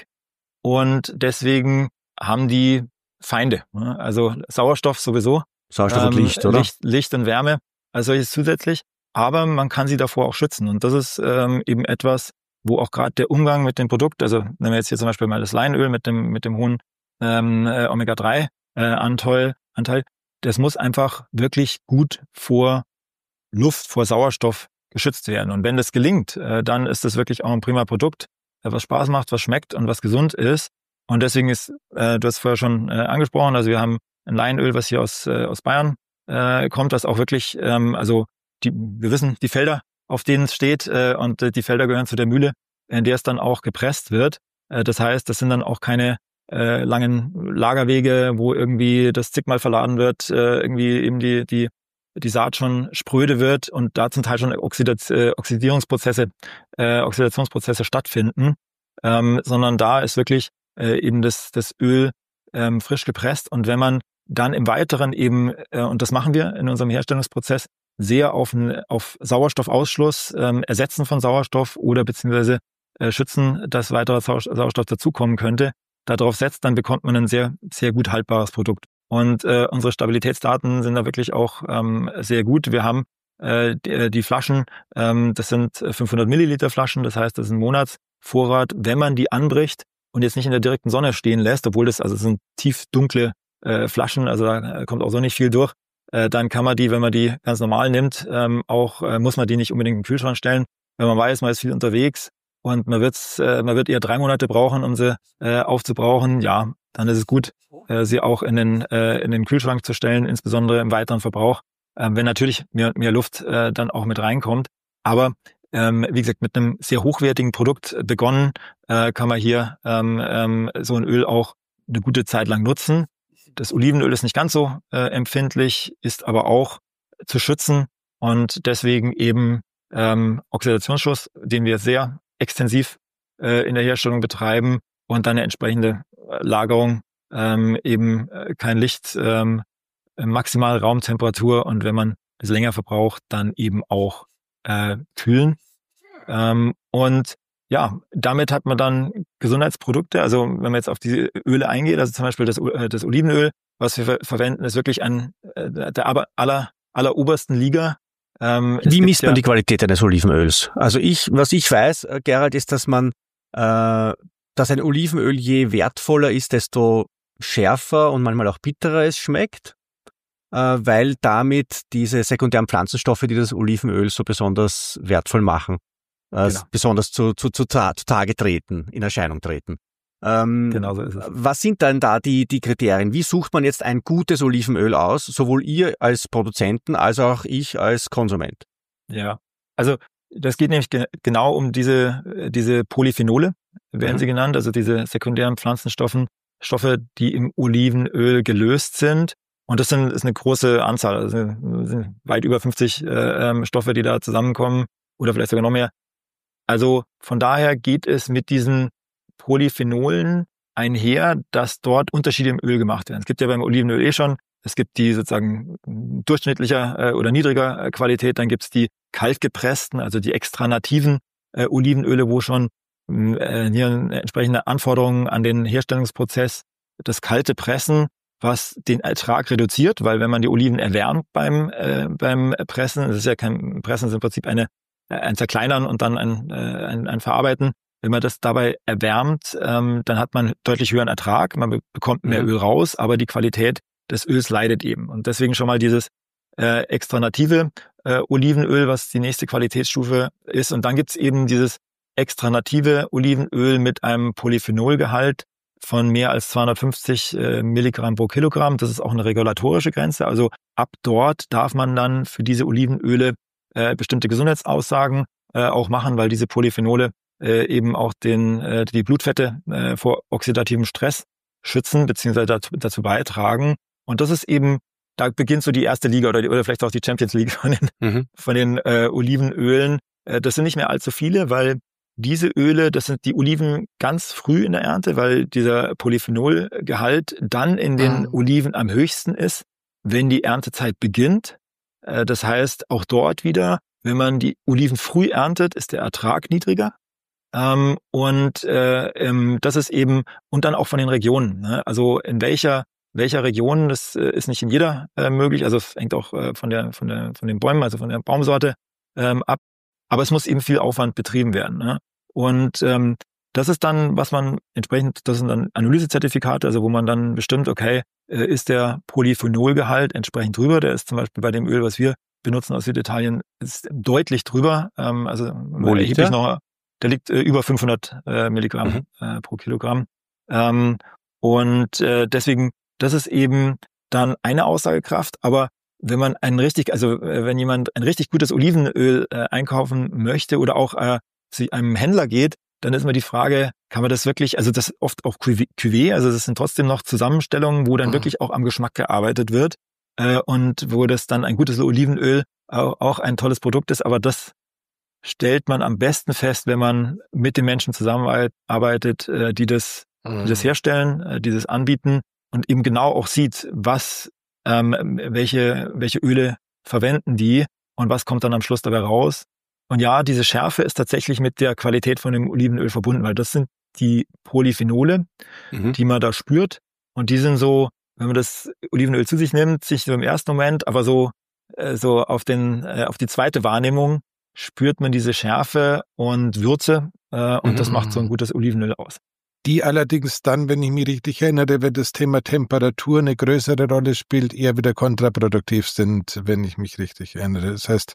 und deswegen haben die Feinde. Ne? Also Sauerstoff sowieso. Sauerstoff und ähm, Licht, oder? Licht, Licht und Wärme, also solches zusätzlich. Aber man kann sie davor auch schützen. Und das ist ähm, eben etwas, wo auch gerade der Umgang mit dem Produkt, also nehmen wir jetzt hier zum Beispiel mal das Leinöl mit dem mit dem hohen ähm, äh, Omega drei Anteil, Anteil, das muss einfach wirklich gut vor Luft, vor Sauerstoff geschützt werden. Und wenn das gelingt, äh, dann ist das wirklich auch ein prima Produkt, äh, was Spaß macht, was schmeckt und was gesund ist. Und deswegen ist, äh, du hast vorher schon äh, angesprochen, also wir haben ein Leinöl, was hier aus äh, aus Bayern äh, kommt, was auch wirklich, ähm, also die, wir wissen, die Felder, auf denen es steht, äh, und äh, die Felder gehören zu der Mühle, in der es dann auch gepresst wird. Äh, das heißt, das sind dann auch keine äh, langen Lagerwege, wo irgendwie das zigmal verladen wird, äh, irgendwie eben die die die Saat schon spröde wird und da zum Teil schon Oxidat- äh, Oxidierungsprozesse, äh, Oxidationsprozesse stattfinden, ähm, sondern da ist wirklich äh, eben das das Öl ähm, frisch gepresst. Und wenn man dann im Weiteren eben, äh, und das machen wir in unserem Herstellungsprozess, sehr auf, ein, auf Sauerstoffausschluss, ähm, Ersetzen von Sauerstoff oder beziehungsweise äh, schützen, dass weiterer Sau- Sauerstoff dazukommen könnte, darauf setzt, dann bekommt man ein sehr, sehr gut haltbares Produkt. Und äh, unsere Stabilitätsdaten sind da wirklich auch ähm, sehr gut. Wir haben äh, die, die Flaschen, ähm, das sind fünfhundert Milliliter Flaschen, das heißt, das ist ein Monatsvorrat. Wenn man die anbricht und jetzt nicht in der direkten Sonne stehen lässt, obwohl das, also es sind tief dunkle äh, Flaschen, also da kommt auch so nicht viel durch, äh, dann kann man die, wenn man die ganz normal nimmt, ähm, auch äh, muss man die nicht unbedingt im Kühlschrank stellen. Wenn man weiß, man ist viel unterwegs und man wird's, äh, man wird eher drei Monate brauchen, um sie äh, aufzubrauchen, ja, dann ist es gut, äh, sie auch in den äh, in den Kühlschrank zu stellen, insbesondere im weiteren Verbrauch, äh, wenn natürlich mehr mehr Luft äh, dann auch mit reinkommt. Aber ähm, wie gesagt, mit einem sehr hochwertigen Produkt begonnen, äh, kann man hier ähm, ähm, so ein Öl auch eine gute Zeit lang nutzen. Das Olivenöl ist nicht ganz so äh, empfindlich, ist aber auch zu schützen und deswegen eben ähm, Oxidationsschutz, den wir sehr extensiv äh, in der Herstellung betreiben und dann eine entsprechende Lagerung, ähm, eben äh, kein Licht, ähm, maximal Raumtemperatur und wenn man es länger verbraucht, dann eben auch äh, kühlen. Ähm, und ja, damit hat man dann Gesundheitsprodukte. Also wenn man jetzt auf diese Öle eingeht, also zum Beispiel das, das Olivenöl, was wir ver- verwenden, ist wirklich ein äh, der aber aller aller obersten Liga. Ähm, Wie misst man ja, die Qualität eines Olivenöls? Also ich, was ich weiß, Gerald, ist, dass man, äh, dass ein Olivenöl je wertvoller ist, desto schärfer und manchmal auch bitterer es schmeckt, äh, weil damit diese sekundären Pflanzenstoffe, die das Olivenöl so besonders wertvoll machen, äh, Genau. besonders zu, zu, zu, zu Tage treten, in Erscheinung treten. Ähm, Genau so ist es. Was sind denn da die, die Kriterien? Wie sucht man jetzt ein gutes Olivenöl aus, sowohl ihr als Produzenten als auch ich als Konsument? Ja, also das geht nämlich ge- genau um diese diese Polyphenole, werden Mhm. sie genannt, also diese sekundären Pflanzenstoffen, Stoffe, die im Olivenöl gelöst sind. Und das sind, ist eine große Anzahl, also sind weit über fünfzig äh, ähm, Stoffe, die da zusammenkommen oder vielleicht sogar noch mehr. Also von daher geht es mit diesen Polyphenolen einher, dass dort Unterschiede im Öl gemacht werden. Es gibt ja beim Olivenöl eh schon, es gibt die sozusagen durchschnittlicher äh, oder niedriger äh, Qualität, dann gibt's die kaltgepressten, also die extra nativen äh, Olivenöle, wo schon äh, hier entsprechende Anforderungen an den Herstellungsprozess, das kalte Pressen, was den Ertrag reduziert, weil wenn man die Oliven erwärmt beim äh, beim Pressen, das ist ja kein Pressen, ist im Prinzip eine ein Zerkleinern und dann ein, äh, ein, ein Verarbeiten. Wenn man das dabei erwärmt, ähm, dann hat man deutlich höheren Ertrag, man be- bekommt mehr Mhm. Öl raus, aber die Qualität des Öls leidet eben. Und deswegen schon mal dieses äh, extra native äh, Olivenöl, was die nächste Qualitätsstufe ist. Und dann gibt's eben dieses extra native Olivenöl mit einem Polyphenolgehalt von mehr als zweihundertfünfzig äh, Milligramm pro Kilogramm. Das ist auch eine regulatorische Grenze. Also ab dort darf man dann für diese Olivenöle äh, bestimmte Gesundheitsaussagen äh, auch machen, weil diese Polyphenole äh, eben auch den äh, die Blutfette äh, vor oxidativem Stress schützen beziehungsweise dazu, dazu beitragen. Und das ist eben, da beginnt so die erste Liga oder, die, oder vielleicht auch die Champions League von den, Mhm. von den äh, Olivenölen. Äh, das sind nicht mehr allzu viele, weil diese Öle, das sind die Oliven ganz früh in der Ernte, weil dieser Polyphenolgehalt dann in den Ah. Oliven am höchsten ist, wenn die Erntezeit beginnt. Äh, das heißt, auch dort wieder, wenn man die Oliven früh erntet, ist der Ertrag niedriger. Ähm, und äh, ähm, das ist eben, und dann auch von den Regionen. Ne? Also in welcher welcher Region, das äh, ist nicht in jeder äh, möglich. Also es hängt auch äh, von der von der von den Bäumen, also von der Baumsorte ähm, ab. Aber es muss eben viel Aufwand betrieben werden. Ne? Und ähm, das ist dann, was man entsprechend, das sind dann Analysezertifikate, also wo man dann bestimmt, okay, äh, ist der Polyphenolgehalt entsprechend drüber. Der ist zum Beispiel bei dem Öl, was wir benutzen aus Süditalien, ist deutlich drüber. Ähm, also Wo liegt der? noch, der liegt äh, über fünfhundert äh, Milligramm Mhm. äh, pro Kilogramm. Ähm, und äh, deswegen, das ist eben dann eine Aussagekraft. Aber wenn man ein richtig, also äh, wenn jemand ein richtig gutes Olivenöl äh, einkaufen möchte oder auch äh, zu einem Händler geht, dann ist immer die Frage, kann man das wirklich, also das ist oft auch Cuvée, also das sind trotzdem noch Zusammenstellungen, wo dann Mhm. wirklich auch am Geschmack gearbeitet wird äh, und wo das dann ein gutes Olivenöl auch, auch ein tolles Produkt ist, aber das stellt man am besten fest, wenn man mit den Menschen zusammenarbeitet, äh, die das, die das herstellen, äh, die das anbieten und eben genau auch sieht, was, ähm, welche, welche Öle verwenden die und was kommt dann am Schluss dabei raus. Und ja, diese Schärfe ist tatsächlich mit der Qualität von dem Olivenöl verbunden, weil das sind die Polyphenole, Mhm. die man da spürt. Und die sind so, wenn man das Olivenöl zu sich nimmt, sich so im ersten Moment, aber so, äh, so auf den, äh, auf die zweite Wahrnehmung spürt man diese Schärfe und Würze, äh, und Mhm. das macht so ein gutes Olivenöl aus. Die allerdings dann, wenn ich mich richtig erinnere, wenn das Thema Temperatur eine größere Rolle spielt, eher wieder kontraproduktiv sind, wenn ich mich richtig erinnere. Das heißt,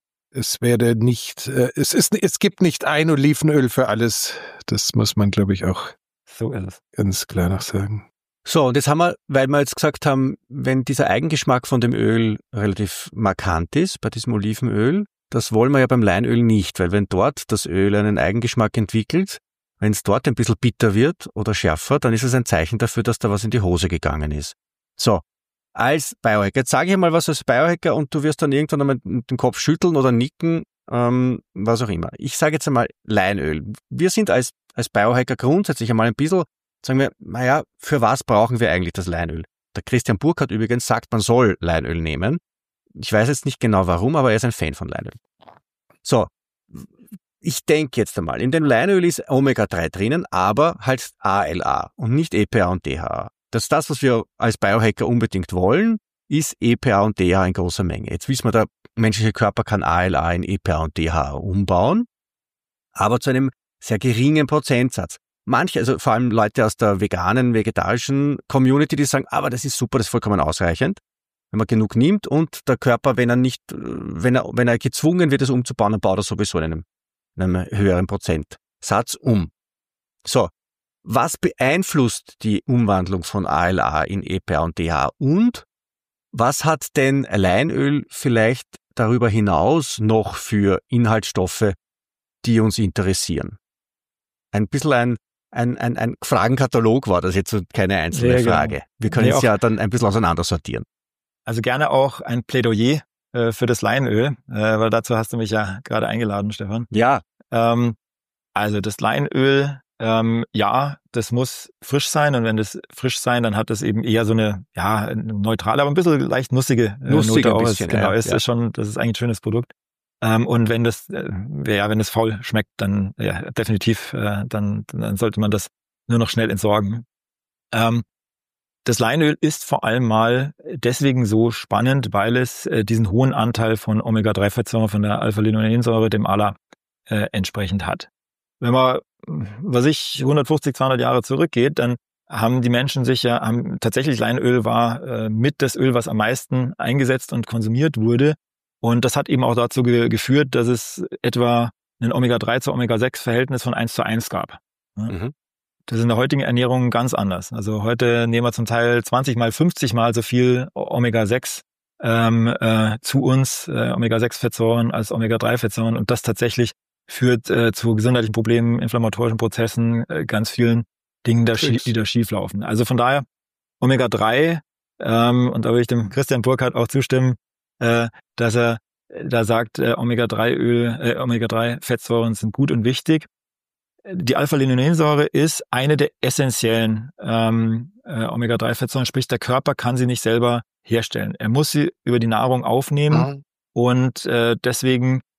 es wäre nicht, äh, es ist, es gibt nicht ein Olivenöl für alles. Das muss man, glaube ich, auch So ist es. ganz klar noch sagen. So, und jetzt haben wir, weil wir jetzt gesagt haben, wenn dieser Eigengeschmack von dem Öl relativ markant ist, bei diesem Olivenöl, das wollen wir ja beim Leinöl nicht, weil wenn dort das Öl einen Eigengeschmack entwickelt, wenn es dort ein bisschen bitter wird oder schärfer, dann ist es ein Zeichen dafür, dass da was in die Hose gegangen ist. So, als Biohacker, jetzt sage ich mal was als Biohacker und du wirst dann irgendwann einmal mit dem Kopf schütteln oder nicken, ähm, was auch immer. Ich sage jetzt einmal Leinöl. Wir sind als, als Biohacker grundsätzlich einmal ein bisschen, sagen wir, naja, für was brauchen wir eigentlich das Leinöl? Der Christian Burkhardt übrigens sagt, man soll Leinöl nehmen. Ich weiß jetzt nicht genau warum, aber er ist ein Fan von Leinöl. So, ich denke jetzt einmal, in dem Leinöl ist Omega drei drinnen, aber halt A L A und nicht E P A und D H A. Das ist das, was wir als Biohacker unbedingt wollen, ist E P A und D H A in großer Menge. Jetzt wissen wir, der menschliche Körper kann A L A in E P A und D H A umbauen, aber zu einem sehr geringen Prozentsatz. Manche, also vor allem Leute aus der veganen, vegetarischen Community, die sagen, aber das ist super, das ist vollkommen ausreichend, wenn man genug nimmt und der Körper, wenn er nicht, wenn er, wenn er gezwungen wird, es umzubauen, dann baut er sowieso in einem, in einem höheren Prozentsatz um. So, was beeinflusst die Umwandlung von A L A in E P A und D H A und was hat denn Leinöl vielleicht darüber hinaus noch für Inhaltsstoffe, die uns interessieren? Ein bisschen ein Ein, ein, ein Fragenkatalog war das jetzt und keine einzelne Sehr Frage. gerne. Wir können Nee, es auch- ja dann ein bisschen auseinandersortieren. Also gerne auch ein Plädoyer äh, für das Leinöl, äh, weil dazu hast du mich ja gerade eingeladen, Stefan. Ja, Ähm, also das Leinöl, ähm, ja, das muss frisch sein und wenn das frisch sein, dann hat das eben eher so eine, ja, eine neutrale, aber ein bisschen leicht nussige äh, Nussige Note ein aus. bisschen, Genau, ja, ist ja. das schon, das ist eigentlich ein schönes Produkt. Ähm, und wenn das, äh, ja, wenn es faul schmeckt, dann ja, definitiv, äh, dann, dann sollte man das nur noch schnell entsorgen. Ähm, das Leinöl ist vor allem mal deswegen so spannend, weil es äh, diesen hohen Anteil von Omega drei Fettsäuren, von der Alpha-Linolensäure, dem A L A, äh, entsprechend hat. Wenn man, was ich, hundertfünfzig, zweihundert Jahre zurückgeht, dann haben die Menschen sich ja, haben tatsächlich Leinöl war äh, mit das Öl, was am meisten eingesetzt und konsumiert wurde. Und das hat eben auch dazu ge- geführt, dass es etwa ein Omega drei zu Omega sechs Verhältnis von eins zu eins gab. Ja. Mhm. Das ist in der heutigen Ernährung ganz anders. Also heute nehmen wir zum Teil zwanzig mal, fünfzig mal so viel Omega sechs ähm, äh, zu uns, äh, Omega sechs Fettsäuren als Omega drei Fettsäuren. Und das tatsächlich führt äh, zu gesundheitlichen Problemen, inflammatorischen Prozessen, äh, ganz vielen Dingen, da schief, die da schief laufen. Also von daher Omega drei, ähm, und da würde ich dem Christian Burkhardt auch zustimmen, äh, dass er da sagt, äh, Omega drei Öl, äh, Omega drei Fettsäuren sind gut und wichtig. Die Alpha-Linolensäure ist eine der essentiellen ähm, äh, Omega drei Fettsäuren, sprich der Körper kann sie nicht selber herstellen. Er muss sie über die Nahrung aufnehmen Mhm. und äh, deswegen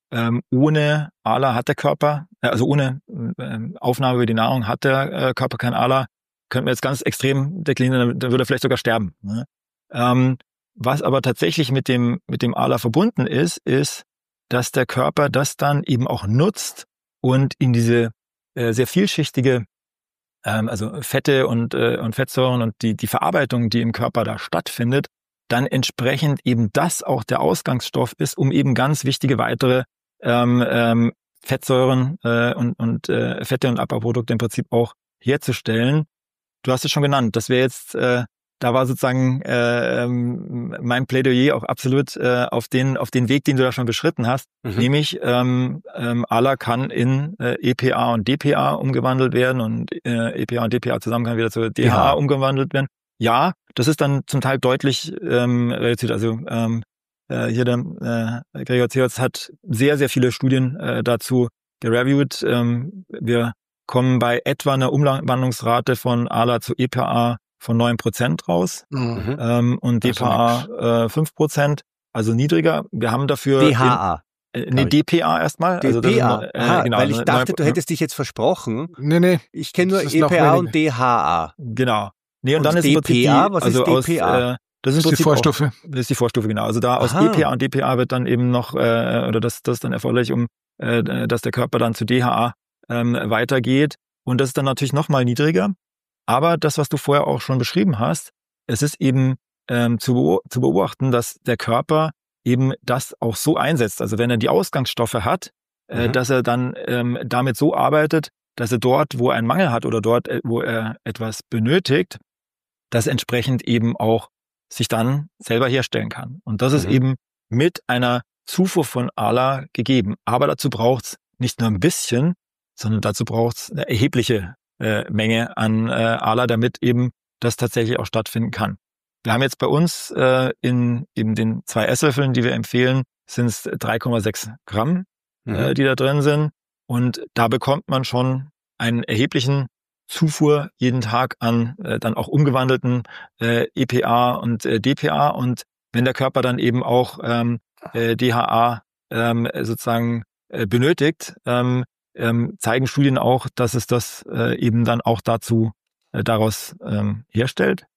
ähm, ohne A L A hat der Körper, äh, also ohne äh, Aufnahme über die Nahrung hat der äh, Körper kein A L A. Könnten wir jetzt ganz extrem deklinieren, dann würde er vielleicht sogar sterben. Ne? Ähm, was aber tatsächlich mit dem mit dem A L A verbunden ist, ist, dass der Körper das dann eben auch nutzt und in diese äh, sehr vielschichtige, ähm, also Fette und äh, und Fettsäuren und die die Verarbeitung, die im Körper da stattfindet, dann entsprechend eben das auch der Ausgangsstoff ist, um eben ganz wichtige weitere ähm, ähm, Fettsäuren äh, und und äh, Fette und Abbauprodukte im Prinzip auch herzustellen. Du hast es schon genannt. Das wäre jetzt, äh, da war sozusagen äh, ähm, mein Plädoyer auch absolut äh, auf den auf den Weg, den du da schon beschritten hast. Mhm. Nämlich ähm, ähm, A L A kann in äh, E P A und D P A umgewandelt werden und äh, E P A und D P A zusammen kann wieder zu D H A ja. umgewandelt werden. Ja, das ist dann zum Teil deutlich ähm, reduziert. Also ähm, äh, hier der äh, Gregor Zierotz hat sehr, sehr viele Studien äh, dazu gereviewt. Ähm, wir kommen bei etwa einer Umwandlungsrate von A L A zu E P A von neun Prozent raus mhm. ähm, und D P A äh, fünf Prozent, also niedriger. Wir haben dafür D H A. In, äh, nee, D P A erstmal. D P A, also äh, Aha, genau, weil ich dachte, du hättest dich jetzt versprochen. Nee, nee. Ich kenne nur E P A und D H A. Genau. Nee, und, und dann ist D P A, die, was also ist D P A? Aus, äh, das ist, das ist die Vorstufe. Auch, das ist die Vorstufe, genau. Also da aus Aha. E P A und D P A wird dann eben noch, äh, oder das, das ist dann erforderlich, um, äh, dass der Körper dann zu D H A ähm, weitergeht. Und das ist dann natürlich noch mal niedriger. Aber das, was du vorher auch schon beschrieben hast, es ist eben ähm, zu, zu beobachten, dass der Körper eben das auch so einsetzt. Also wenn er die Ausgangsstoffe hat, äh, mhm. dass er dann ähm, damit so arbeitet, dass er dort, wo er einen Mangel hat oder dort, wo er etwas benötigt, das entsprechend eben auch sich dann selber herstellen kann. Und das mhm. ist eben mit einer Zufuhr von A L A gegeben. Aber dazu braucht's nicht nur ein bisschen, sondern dazu braucht's eine erhebliche äh, Menge an äh, A L A, damit eben das tatsächlich auch stattfinden kann. Wir haben jetzt bei uns äh, in eben den zwei Esslöffeln, die wir empfehlen, sind es drei Komma sechs Gramm, mhm. äh, die da drin sind. Und da bekommt man schon einen erheblichen Zufuhr jeden Tag an äh, dann auch umgewandelten äh, E P A und äh, D P A. Und wenn der Körper dann eben auch ähm, äh, D H A ähm, sozusagen äh, benötigt, ähm, ähm, zeigen Studien auch, dass es das äh, eben dann auch dazu äh, daraus ähm, herstellt.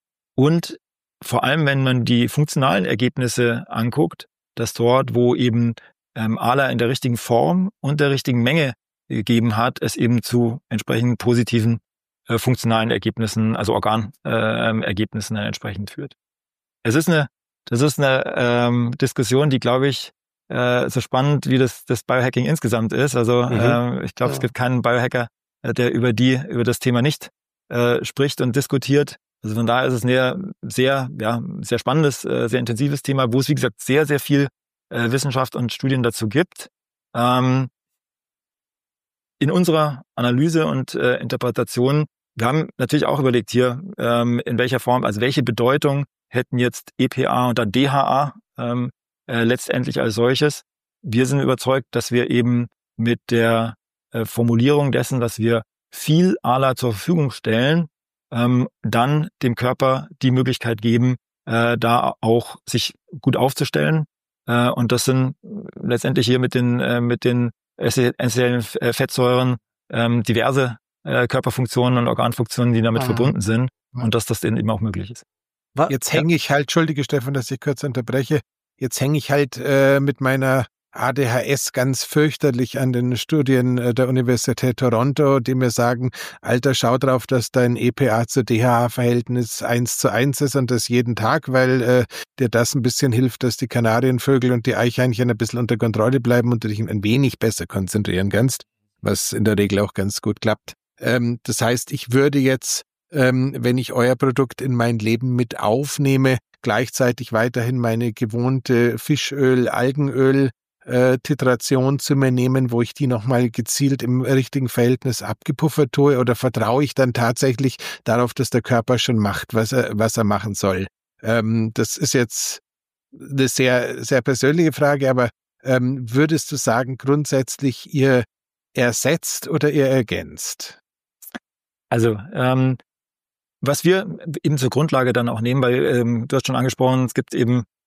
Und vor allem, wenn man die funktionalen Ergebnisse anguckt, dass dort, wo eben ähm, A L A in der richtigen Form und der richtigen Menge gegeben hat, es eben zu entsprechend positiven äh, funktionalen Ergebnissen, also Organergebnissen äh, entsprechend führt. Es ist eine, das ist eine ähm, Diskussion, die, glaube ich, äh, so spannend wie das, das Biohacking insgesamt ist. Also mhm. äh, ich glaube, ja. es gibt keinen Biohacker, äh, der über die, über das Thema nicht äh, spricht und diskutiert. Also von daher ist es ein sehr, ja, sehr spannendes, äh, sehr intensives Thema, wo es, wie gesagt, sehr, sehr viel äh, Wissenschaft und Studien dazu gibt. Ähm, in unserer Analyse und äh, Interpretation, wir haben natürlich auch überlegt hier, ähm, in welcher Form, also welche Bedeutung hätten jetzt E P A und dann D H A ähm, äh, letztendlich als solches. Wir sind überzeugt, dass wir eben mit der äh, Formulierung dessen, dass wir viel A L A zur Verfügung stellen, ähm, dann dem Körper die Möglichkeit geben, äh, da auch sich gut aufzustellen. Äh, und das sind letztendlich hier mit den äh, mit den essentiellen Fettsäuren ähm, diverse äh, Körperfunktionen und Organfunktionen, die damit ah. verbunden sind und dass das eben auch möglich ist. Jetzt hänge ich halt, entschuldige Stefan, dass ich kurz unterbreche, jetzt hänge ich halt äh, mit meiner A D H S ganz fürchterlich an den Studien äh, der Universität Toronto, die mir sagen, Alter, schau drauf, dass dein E P A zu D H A-Verhältnis eins zu eins ist und das jeden Tag, weil äh, dir das ein bisschen hilft, dass die Kanarienvögel und die Eichhörnchen ein bisschen unter Kontrolle bleiben und du dich ein wenig besser konzentrieren kannst, was in der Regel auch ganz gut klappt. Ähm, das heißt, ich würde jetzt, ähm, wenn ich euer Produkt in mein Leben mit aufnehme, gleichzeitig weiterhin meine gewohnte Fischöl, Algenöl, Äh, Titration zu mir nehmen, wo ich die nochmal gezielt im richtigen Verhältnis abgepuffert tue, oder vertraue ich dann tatsächlich darauf, dass der Körper schon macht, was er, was er machen soll? Ähm, das ist jetzt eine sehr, sehr persönliche Frage, aber ähm, würdest du sagen, grundsätzlich ihr ersetzt oder ihr ergänzt? Also, ähm, was wir eben zur Grundlage dann auch nehmen, weil ähm, du hast schon angesprochen, es gibt eben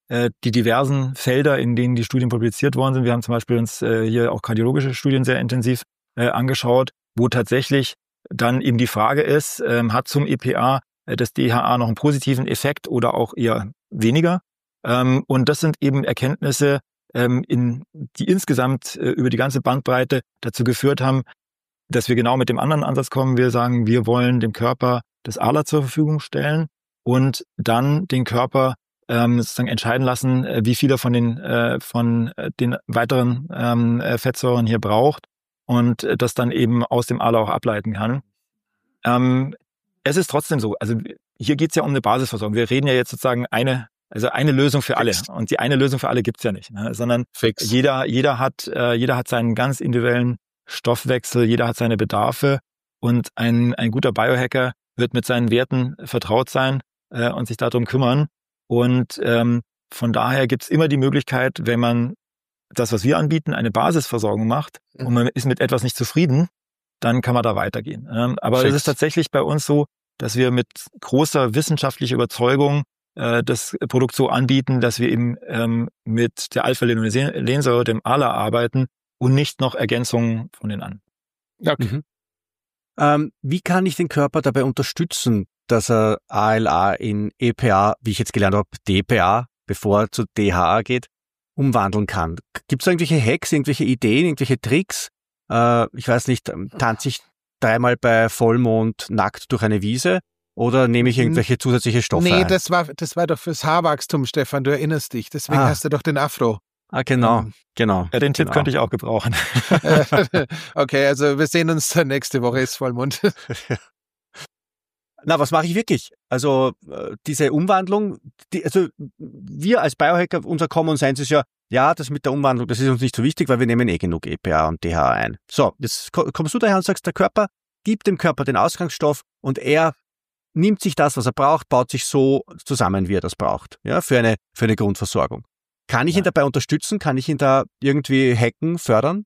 äh, die diversen Felder, in denen die Studien publiziert worden sind. Wir haben zum Beispiel uns äh, hier auch kardiologische Studien sehr intensiv äh, angeschaut, wo tatsächlich dann eben die Frage ist, ähm, hat zum E P A äh, das D H A noch einen positiven Effekt oder auch eher weniger? Ähm, und das sind eben Erkenntnisse, ähm, in, die insgesamt äh, über die ganze Bandbreite dazu geführt haben, dass wir genau mit dem anderen Ansatz kommen. Wir sagen, wir wollen dem Körper das A L A zur Verfügung stellen und dann den Körper ähm, sozusagen entscheiden lassen, äh, wie viel er von den, äh, von äh, den weiteren ähm, äh, Fettsäuren hier braucht und äh, das dann eben aus dem A L A auch ableiten kann. Ähm, es ist trotzdem so, also hier geht es ja um eine Basisversorgung. Wir reden ja jetzt sozusagen eine, also eine Lösung für alle. Fix. Und die eine Lösung für alle gibt's ja nicht, ne? Sondern Fix. jeder, jeder hat, äh, jeder hat seinen ganz individuellen Stoffwechsel, jeder hat seine Bedarfe und ein, ein guter Biohacker wird mit seinen Werten vertraut sein äh, und sich darum kümmern. Und ähm, von daher gibt's immer die Möglichkeit, wenn man das, was wir anbieten, eine Basisversorgung macht und man ist mit etwas nicht zufrieden, dann kann man da weitergehen. Ähm, aber Fix. es ist tatsächlich bei uns so, dass wir mit großer wissenschaftlicher Überzeugung äh, das Produkt so anbieten, dass wir eben ähm, mit der Alpha-Linolensäure, dem A L A, arbeiten und nicht noch Ergänzungen von den anderen. Okay. Mhm. Ähm, wie kann ich den Körper dabei unterstützen, dass er A L A in E P A, wie ich jetzt gelernt habe, D P A, bevor er zu D H A geht, umwandeln kann? Gibt es irgendwelche Hacks, irgendwelche Ideen, irgendwelche Tricks? Äh, ich weiß nicht, tanze ich dreimal bei Vollmond nackt durch eine Wiese oder nehme ich irgendwelche zusätzliche Stoffe Nee, ein? das war, das war doch fürs Haarwachstum, Stefan, du erinnerst dich. Deswegen Ah. hast du doch den Afro. Ah, genau, Ähm, genau. Ja, den Tipp genau. könnte ich auch gebrauchen. Okay, also wir sehen uns dann nächste Woche, ist Vollmond. Na, was mache ich wirklich? Also äh, diese Umwandlung, die, also wir als Biohacker, unser Common Sense ist ja, ja, das mit der Umwandlung, das ist uns nicht so wichtig, weil wir nehmen eh genug E P A und D H A ein. So, jetzt kommst du daher und sagst, der Körper gibt dem Körper den Ausgangsstoff und er nimmt sich das, was er braucht, baut sich so zusammen, wie er das braucht, ja, für eine, für eine Grundversorgung. Kann ich Ja. ihn dabei unterstützen? Kann ich ihn da irgendwie hacken, fördern?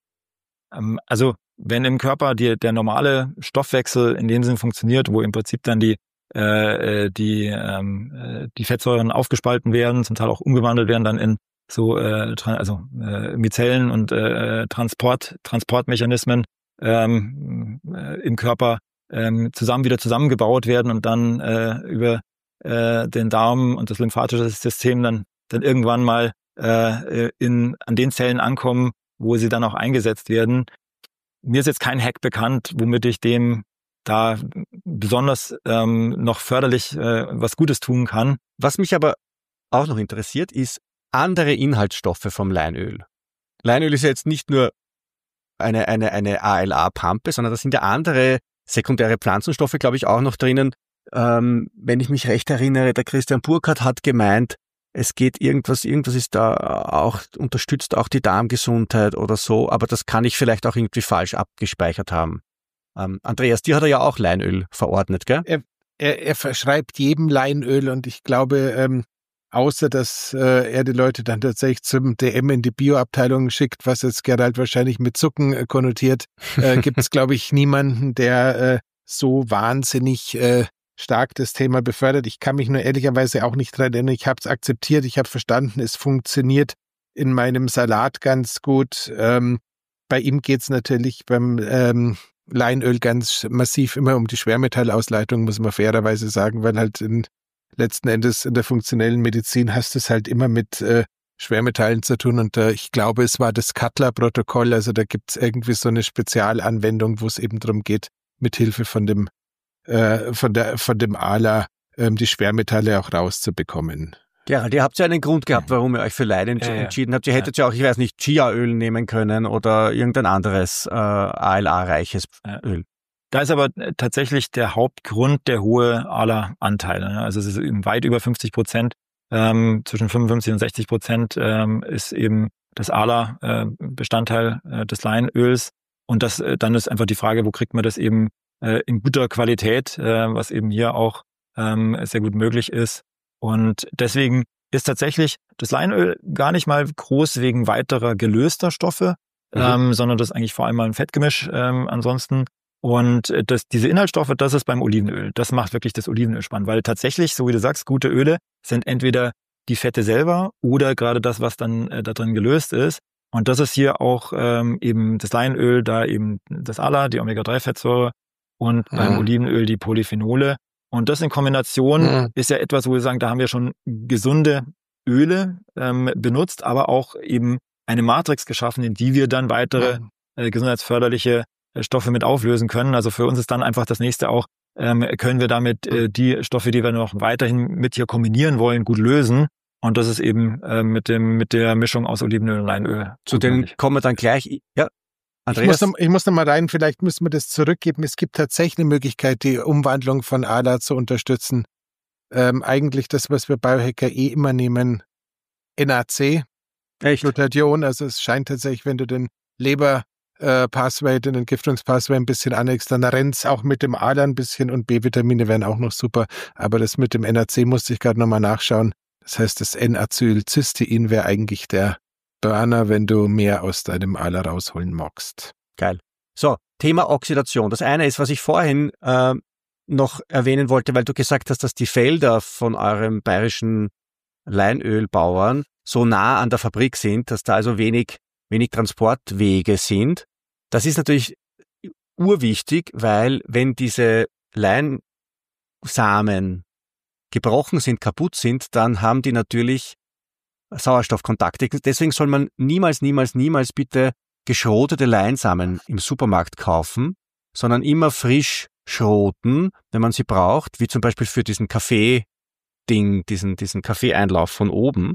Ähm, also wenn im Körper die, der normale Stoffwechsel in dem Sinn funktioniert, wo im Prinzip dann die äh, die ähm, äh, die Fettsäuren aufgespalten werden, zum Teil auch umgewandelt werden dann in so äh, tra- also äh, Mizellen und äh, Transport Transportmechanismen ähm, äh, im Körper ähm, zusammen wieder zusammengebaut werden und dann äh, über äh, den Darm und das lymphatische System dann dann irgendwann mal äh, in an den Zellen ankommen, wo sie dann auch eingesetzt werden. Mir ist jetzt kein Hack bekannt, womit ich dem da besonders ähm, noch förderlich äh, was Gutes tun kann. Was mich aber auch noch interessiert, ist andere Inhaltsstoffe vom Leinöl. Leinöl ist ja jetzt nicht nur eine, eine, eine A L A-Pampe, sondern da sind ja andere sekundäre Pflanzenstoffe, glaube ich, auch noch drinnen. Ähm, wenn ich mich recht erinnere, der Christian Burkhardt hat gemeint, es geht irgendwas, irgendwas ist da auch, unterstützt auch die Darmgesundheit oder so, aber das kann ich vielleicht auch irgendwie falsch abgespeichert haben. Ähm, Andreas, dir hat er ja auch Leinöl verordnet, gell? Er, er, er verschreibt jedem Leinöl und ich glaube, ähm, außer dass äh, er die Leute dann tatsächlich zum D M in die Bioabteilung schickt, was jetzt Gerald wahrscheinlich mit Zucken äh, konnotiert, äh, gibt es, glaube ich, niemanden, der äh, so wahnsinnig äh, stark das Thema befördert. Ich kann mich nur ehrlicherweise auch nicht dran erinnern. Ich habe es akzeptiert, ich habe verstanden, es funktioniert in meinem Salat ganz gut. Ähm, bei ihm geht es natürlich beim ähm, Leinöl ganz massiv immer um die Schwermetallausleitung, muss man fairerweise sagen, weil halt in, letzten Endes in der funktionellen Medizin hast du es halt immer mit äh, Schwermetallen zu tun und äh, ich glaube, es war das Cutler-Protokoll, also da gibt es irgendwie so eine Spezialanwendung, wo es eben darum geht, mit Hilfe von dem äh, von der von dem A L A ähm, die Schwermetalle auch rauszubekommen. Gerald, ihr habt ja einen Grund gehabt, warum ihr euch für Lein entsch- Ja, ja. entschieden habt. Ihr hättet ja. ja auch, ich weiß nicht, Chiaöl nehmen können oder irgendein anderes äh, A L A-reiches Ja. Öl. Da ist aber tatsächlich der Hauptgrund der hohe A L A-Anteil. Also es ist eben weit über fünfzig Prozent, ähm, zwischen fünfundfünfzig und sechzig Prozent ähm, ist eben das A L A-Bestandteil äh, des Leinöls. Und das äh, dann ist einfach die Frage, wo kriegt man das eben äh, in guter Qualität, äh, was eben hier auch ähm, sehr gut möglich ist. Und deswegen ist tatsächlich das Leinöl gar nicht mal groß wegen weiterer gelöster Stoffe, mhm. ähm, sondern das ist eigentlich vor allem mal ein Fettgemisch ähm, ansonsten. Und das, diese Inhaltsstoffe, das ist beim Olivenöl. Das macht wirklich das Olivenöl spannend, weil tatsächlich, so wie du sagst, gute Öle sind entweder die Fette selber oder gerade das, was dann äh, da drin gelöst ist. Und das ist hier auch ähm, eben das Leinöl, da eben das A L A, die Omega drei Fettsäure und mhm. beim Olivenöl die Polyphenole. Und das in Kombination mhm. ist ja etwas, wo wir sagen, da haben wir schon gesunde Öle ähm, benutzt, aber auch eben eine Matrix geschaffen, in die wir dann weitere mhm. äh, gesundheitsförderliche äh, Stoffe mit auflösen können. Also für uns ist dann einfach das nächste auch, ähm, können wir damit äh, die Stoffe, die wir noch weiterhin mit hier kombinieren wollen, gut lösen. Und das ist eben äh, mit dem mit der Mischung aus Olivenöl und Leinöl. Zu denen kommen wir dann gleich. Ja, Andreas? Ich muss, noch, ich muss noch mal rein, vielleicht müssen wir das zurückgeben. Es gibt tatsächlich eine Möglichkeit, die Umwandlung von A L A zu unterstützen. Ähm, eigentlich das, was wir Biohacker eh immer nehmen, N A C, Echt? Glutathion. Also es scheint tatsächlich, wenn du den Leber-Pathway, den Entgiftungspathway ein bisschen anlegst, dann rennt es auch mit dem A L A ein bisschen und B-Vitamine wären auch noch super. Aber das mit dem N A C musste ich gerade noch mal nachschauen. Das heißt, das N-Acylcystein wäre eigentlich der Burner, wenn du mehr aus deinem A L A rausholen magst. Geil. So, Thema Oxidation. Das eine ist, was ich vorhin äh, noch erwähnen wollte, weil du gesagt hast, dass die Felder von eurem bayerischen Leinölbauern so nah an der Fabrik sind, dass da also wenig, wenig Transportwege sind. Das ist natürlich urwichtig, weil wenn diese Leinsamen gebrochen sind, kaputt sind, dann haben die natürlich Sauerstoffkontakte. Deswegen soll man niemals, niemals, niemals bitte geschrotete Leinsamen im Supermarkt kaufen, sondern immer frisch schroten, wenn man sie braucht, wie zum Beispiel für diesen Kaffee-Ding, diesen, diesen Kaffeeeinlauf von oben.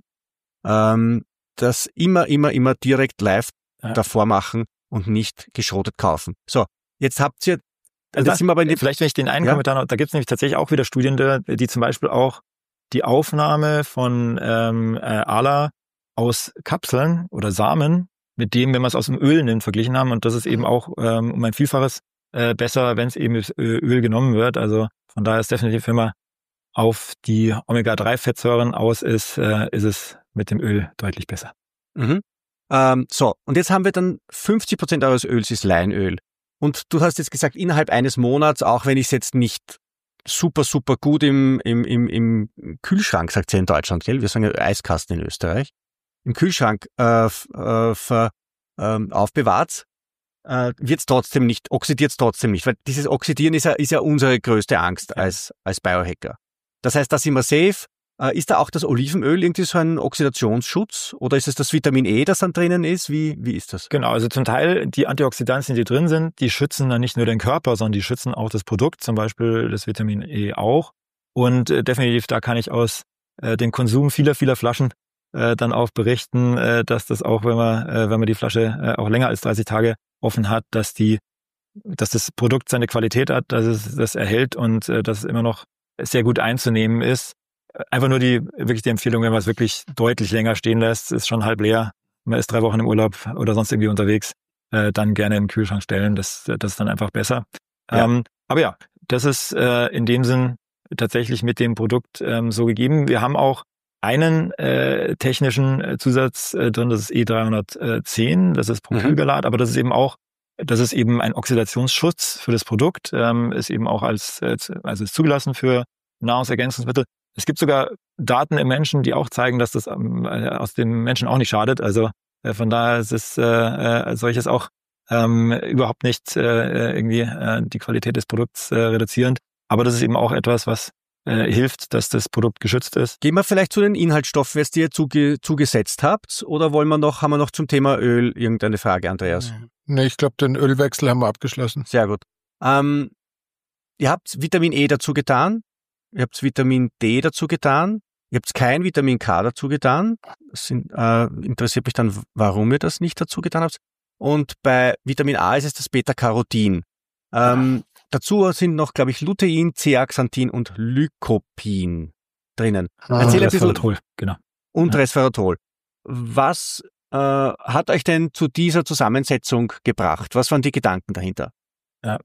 Ähm, das immer, immer, immer direkt live ja. davor machen und nicht geschrotet kaufen. So, jetzt habt ihr Also das, vielleicht, wenn ich den einen ja? Kommentar noch, da gibt es nämlich tatsächlich auch wieder Studien, die, die zum Beispiel auch die Aufnahme von ähm, äh, A L A aus Kapseln oder Samen mit dem, wenn man es aus dem Öl nimmt, verglichen haben. Und das ist eben auch ähm, um ein Vielfaches äh, besser, wenn es eben das Öl genommen wird. Also von daher ist definitiv, wenn man auf die Omega drei Fettsäuren aus ist, äh, ist es mit dem Öl deutlich besser. Mhm. Ähm, so, und jetzt haben wir dann fünfzig Prozent eures Öls ist Leinöl. Und du hast jetzt gesagt, innerhalb eines Monats, auch wenn ich es jetzt nicht super, super gut im, im, im, im Kühlschrank, sagt sie in Deutschland, gell? Wir sagen ja Eiskasten in Österreich, im Kühlschrank äh, äh, ver, äh, aufbewahrt, äh, wird es trotzdem nicht, oxidiert es trotzdem nicht. Weil dieses Oxidieren ist ja, ist ja unsere größte Angst als, als Biohacker. Das heißt, da sind wir safe. Äh, ist da auch das Olivenöl irgendwie so ein Oxidationsschutz oder ist es das Vitamin E, das dann drinnen ist? Wie, wie ist das? Genau, also zum Teil die Antioxidantien, die drin sind, die schützen dann nicht nur den Körper, sondern die schützen auch das Produkt, zum Beispiel das Vitamin E auch. Und äh, definitiv, da kann ich aus äh, dem Konsum vieler, vieler Flaschen äh, dann auch berichten, äh, dass das auch, wenn man, äh, wenn man die Flasche äh, auch länger als dreißig Tage offen hat, dass die, dass das Produkt seine Qualität hat, dass es das erhält und äh, dass es immer noch sehr gut einzunehmen ist. Einfach nur die, wirklich die Empfehlung, wenn man es wirklich deutlich länger stehen lässt, ist schon halb leer, man ist drei Wochen im Urlaub oder sonst irgendwie unterwegs, äh, dann gerne in den Kühlschrank stellen, das, das ist dann einfach besser. Ja. Ähm, aber ja, das ist äh, in dem Sinn tatsächlich mit dem Produkt ähm, so gegeben. Wir haben auch einen äh, technischen Zusatz äh, drin, das ist E dreihundertzehn, das ist Propylgalat, mhm. aber das ist eben auch, das ist eben ein Oxidationsschutz für das Produkt, ähm, ist eben auch als, also ist zugelassen für Nahrungsergänzungsmittel. Es gibt sogar Daten im Menschen, die auch zeigen, dass das ähm, aus dem Menschen auch nicht schadet. Also äh, von daher ist es äh, äh, solches auch ähm, überhaupt nicht äh, irgendwie äh, die Qualität des Produkts äh, reduzierend. Aber das ist eben auch etwas, was äh, hilft, dass das Produkt geschützt ist. Gehen wir vielleicht zu den Inhaltsstoffen, die ihr zuge- zugesetzt habt, oder wollen wir noch, haben wir noch zum Thema Öl irgendeine Frage, Andreas? Nee, ich glaube, den Ölwechsel haben wir abgeschlossen. Sehr gut. Ähm, ihr habt Vitamin E dazu getan. Ihr habt Vitamin D dazu getan. Ihr habt kein Vitamin K dazu getan. Das sind, äh, interessiert mich dann, warum ihr das nicht dazu getan habt. Und bei Vitamin A ist es das Beta-Carotin. Ähm, ja. Dazu sind noch, glaube ich, Lutein, Zeaxanthin und Lycopin drinnen. Ah, Erzähl ein bisschen. Resveratrol, genau. Und ja. Resveratrol. Was äh, hat euch denn zu dieser Zusammensetzung gebracht? Was waren die Gedanken dahinter? Ja.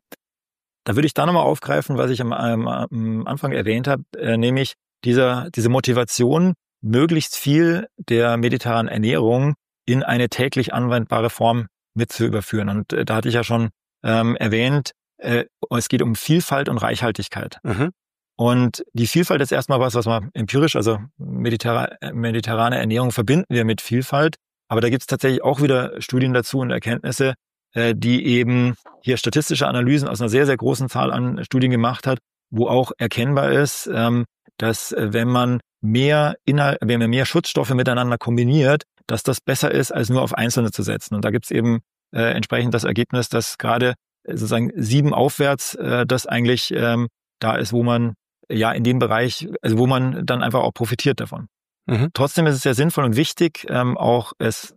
Da würde ich da nochmal aufgreifen, was ich am, am, am Anfang erwähnt habe, äh, nämlich dieser, diese Motivation, möglichst viel der mediterranen Ernährung in eine täglich anwendbare Form mit zu überführen. Und äh, da hatte ich ja schon ähm, erwähnt, äh, es geht um Vielfalt und Reichhaltigkeit. Mhm. Und die Vielfalt ist erstmal was, was man empirisch, also mediterra- mediterrane Ernährung verbinden wir mit Vielfalt. Aber da gibt es tatsächlich auch wieder Studien dazu und Erkenntnisse, äh, die eben hier statistische Analysen aus einer sehr, sehr großen Zahl an Studien gemacht hat, wo auch erkennbar ist, ähm, dass äh, wenn man mehr Inhalt, wenn man mehr Schutzstoffe miteinander kombiniert, dass das besser ist, als nur auf einzelne zu setzen. Und da gibt es eben äh, entsprechend das Ergebnis, dass gerade äh, sozusagen sieben aufwärts äh, das eigentlich ähm, da ist, wo man ja in dem Bereich, also wo man dann einfach auch profitiert davon. Mhm. Trotzdem ist es sehr sinnvoll und wichtig, ähm, auch es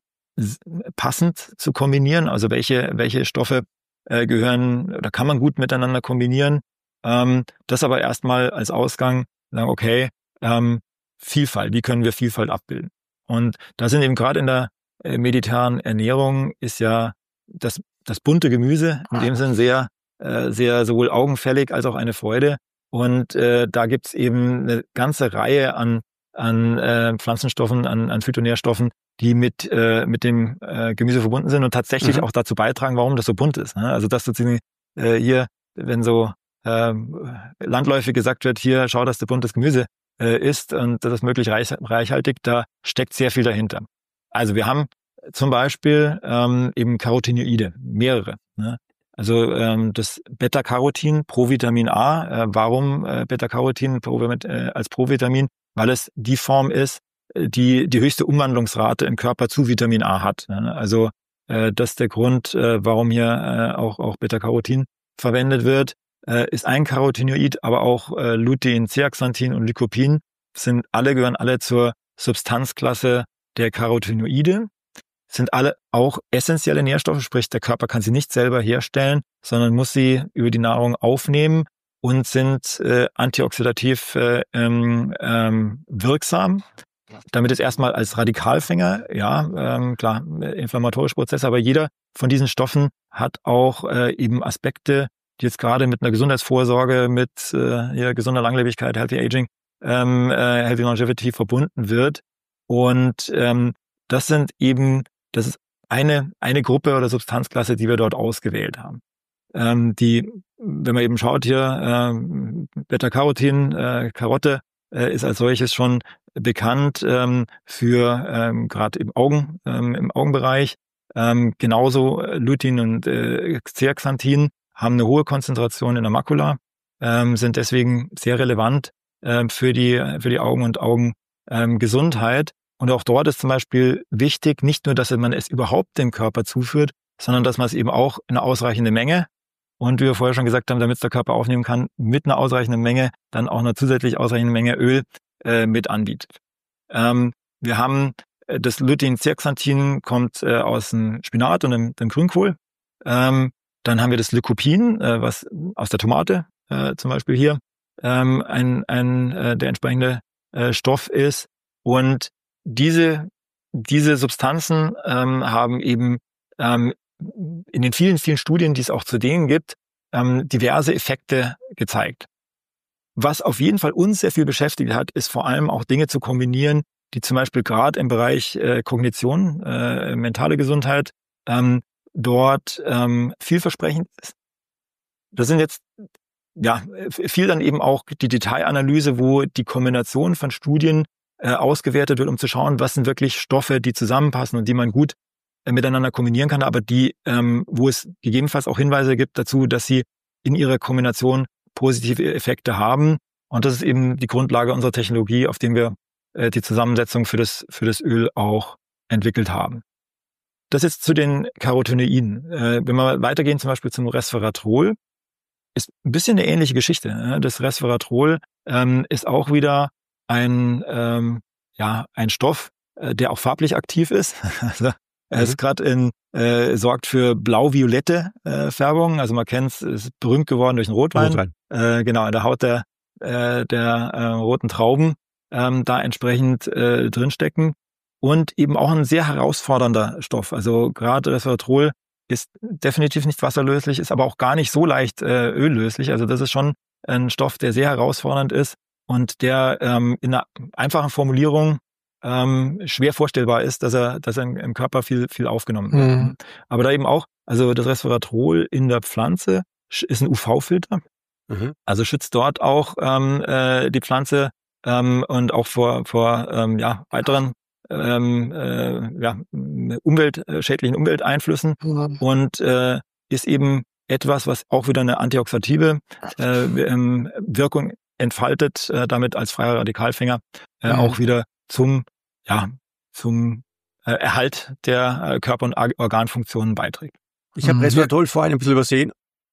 passend zu kombinieren. Also welche welche Stoffe äh, gehören oder kann man gut miteinander kombinieren. Ähm, das aber erstmal als Ausgang sagen, okay, ähm, Vielfalt, wie können wir Vielfalt abbilden? Und da sind eben gerade in der äh, mediterranen Ernährung ist ja das das bunte Gemüse in dem Sinn sehr äh, sehr sowohl augenfällig als auch eine Freude. Und äh, da gibt's eben eine ganze Reihe an an äh, Pflanzenstoffen, an, an Phytonährstoffen, die mit äh, mit dem äh, Gemüse verbunden sind und tatsächlich mhm. auch dazu beitragen, warum das so bunt ist. Ne? Also dass sozusagen äh, hier, wenn so äh, landläufig gesagt wird, hier schau, dass du buntes Gemüse äh, isst und das ist möglichst reich, reichhaltig, da steckt sehr viel dahinter. Also wir haben zum Beispiel ähm, eben Carotinoide, mehrere. Ne? Also ähm, das Beta-Carotin, Provitamin A. Äh, warum äh, Beta-Carotin äh, als Provitamin? Weil es die Form ist, die die höchste Umwandlungsrate im Körper zu Vitamin A hat. Also äh, das ist der Grund, äh, warum hier äh, auch auch Beta-Carotin verwendet wird. Äh, ist ein Carotinoid, aber auch äh, Lutein, Zeaxanthin und Lycopin sind alle gehören alle zur Substanzklasse der Carotinoide. Sind alle auch essentielle Nährstoffe, sprich der Körper kann sie nicht selber herstellen, sondern muss sie über die Nahrung aufnehmen und sind äh, antioxidativ äh, ähm, ähm, wirksam. Damit ist erstmal als Radikalfänger, ja, ähm, klar, inflammatorische Prozesse, aber jeder von diesen Stoffen hat auch äh, eben Aspekte, die jetzt gerade mit einer Gesundheitsvorsorge, mit äh, ja, gesunder Langlebigkeit, Healthy Aging, ähm, äh, Healthy Longevity verbunden wird. Und ähm, das sind eben, das ist eine eine Gruppe oder Substanzklasse, die wir dort ausgewählt haben. Ähm, die, wenn man eben schaut hier, äh, Beta-Carotin, äh, Karotte, äh, ist als solches schon bekannt ähm, für ähm, gerade im Augen, ähm, im Augenbereich. Ähm, genauso Lutein und äh, Zeaxanthin haben eine hohe Konzentration in der Makula, ähm, sind deswegen sehr relevant äh, für die für die Augen und Augengesundheit. Ähm, und auch dort ist zum Beispiel wichtig, nicht nur, dass man es überhaupt dem Körper zuführt, sondern dass man es eben auch in einer ausreichenden Menge und wie wir vorher schon gesagt haben, damit es der Körper aufnehmen kann, mit einer ausreichenden Menge dann auch eine zusätzlich ausreichende Menge Öl äh, mit anbietet. Ähm, wir haben äh, das Lutein-Zeaxanthin kommt äh, aus dem Spinat und dem, dem Grünkohl. Ähm, dann haben wir das Lycopin, äh, was aus der Tomate äh, zum Beispiel hier ähm, ein, ein äh, der entsprechende äh, Stoff ist. Und diese diese Substanzen ähm, haben eben ähm, in den vielen, vielen Studien, die es auch zu denen gibt, ähm, diverse Effekte gezeigt. Was auf jeden Fall uns sehr viel beschäftigt hat, ist vor allem auch Dinge zu kombinieren, die zum Beispiel gerade im Bereich äh, Kognition, äh, mentale Gesundheit, ähm, dort ähm, vielversprechend ist. Das sind jetzt ja viel dann eben auch die Detailanalyse, wo die Kombination von Studien äh, ausgewertet wird, um zu schauen, was sind wirklich Stoffe, die zusammenpassen und die man gut äh, miteinander kombinieren kann, aber die, ähm, wo es gegebenenfalls auch Hinweise gibt dazu, dass sie in ihrer Kombination positive Effekte haben. Und das ist eben die Grundlage unserer Technologie, auf dem wir äh, die Zusammensetzung für das für das Öl auch entwickelt haben. Das ist zu den Carotinoiden. Äh, wenn wir weitergehen, zum Beispiel zum Resveratrol, ist ein bisschen eine ähnliche Geschichte. Ne? Das Resveratrol ähm, ist auch wieder ein ähm, ja ein Stoff, äh, der auch farblich aktiv ist. Also er ist gerade in äh, sorgt für blau-violette äh, Färbung. Also man kennt es, ist berühmt geworden durch den Rotwein. Rotwein. Äh, genau, in der Haut der äh, der äh, roten Trauben ähm, da entsprechend äh, drinstecken. Und eben auch ein sehr herausfordernder Stoff. Also gerade Resveratrol ist definitiv nicht wasserlöslich, ist aber auch gar nicht so leicht äh, öllöslich. Also das ist schon ein Stoff, der sehr herausfordernd ist und der ähm, in einer einfachen Formulierung ähm, schwer vorstellbar ist, dass er, dass er im Körper viel, viel aufgenommen wird. Mhm. Aber da eben auch, also das Resveratrol in der Pflanze ist ein U V-Filter. Mhm. Also schützt dort auch ähm, äh, die Pflanze ähm, und auch vor vor ähm, ja weiteren ähm, äh, ja umweltschädlichen Umwelteinflüssen mhm. und äh, ist eben etwas, was auch wieder eine antioxidative äh, ähm, Wirkung entfaltet, äh, damit als freier Radikalfänger äh, mhm. auch wieder zum ja zum äh, Erhalt der äh, Körper- und Organfunktionen beiträgt. Ich habe mhm. Resveratrol vorhin ein bisschen übersehen.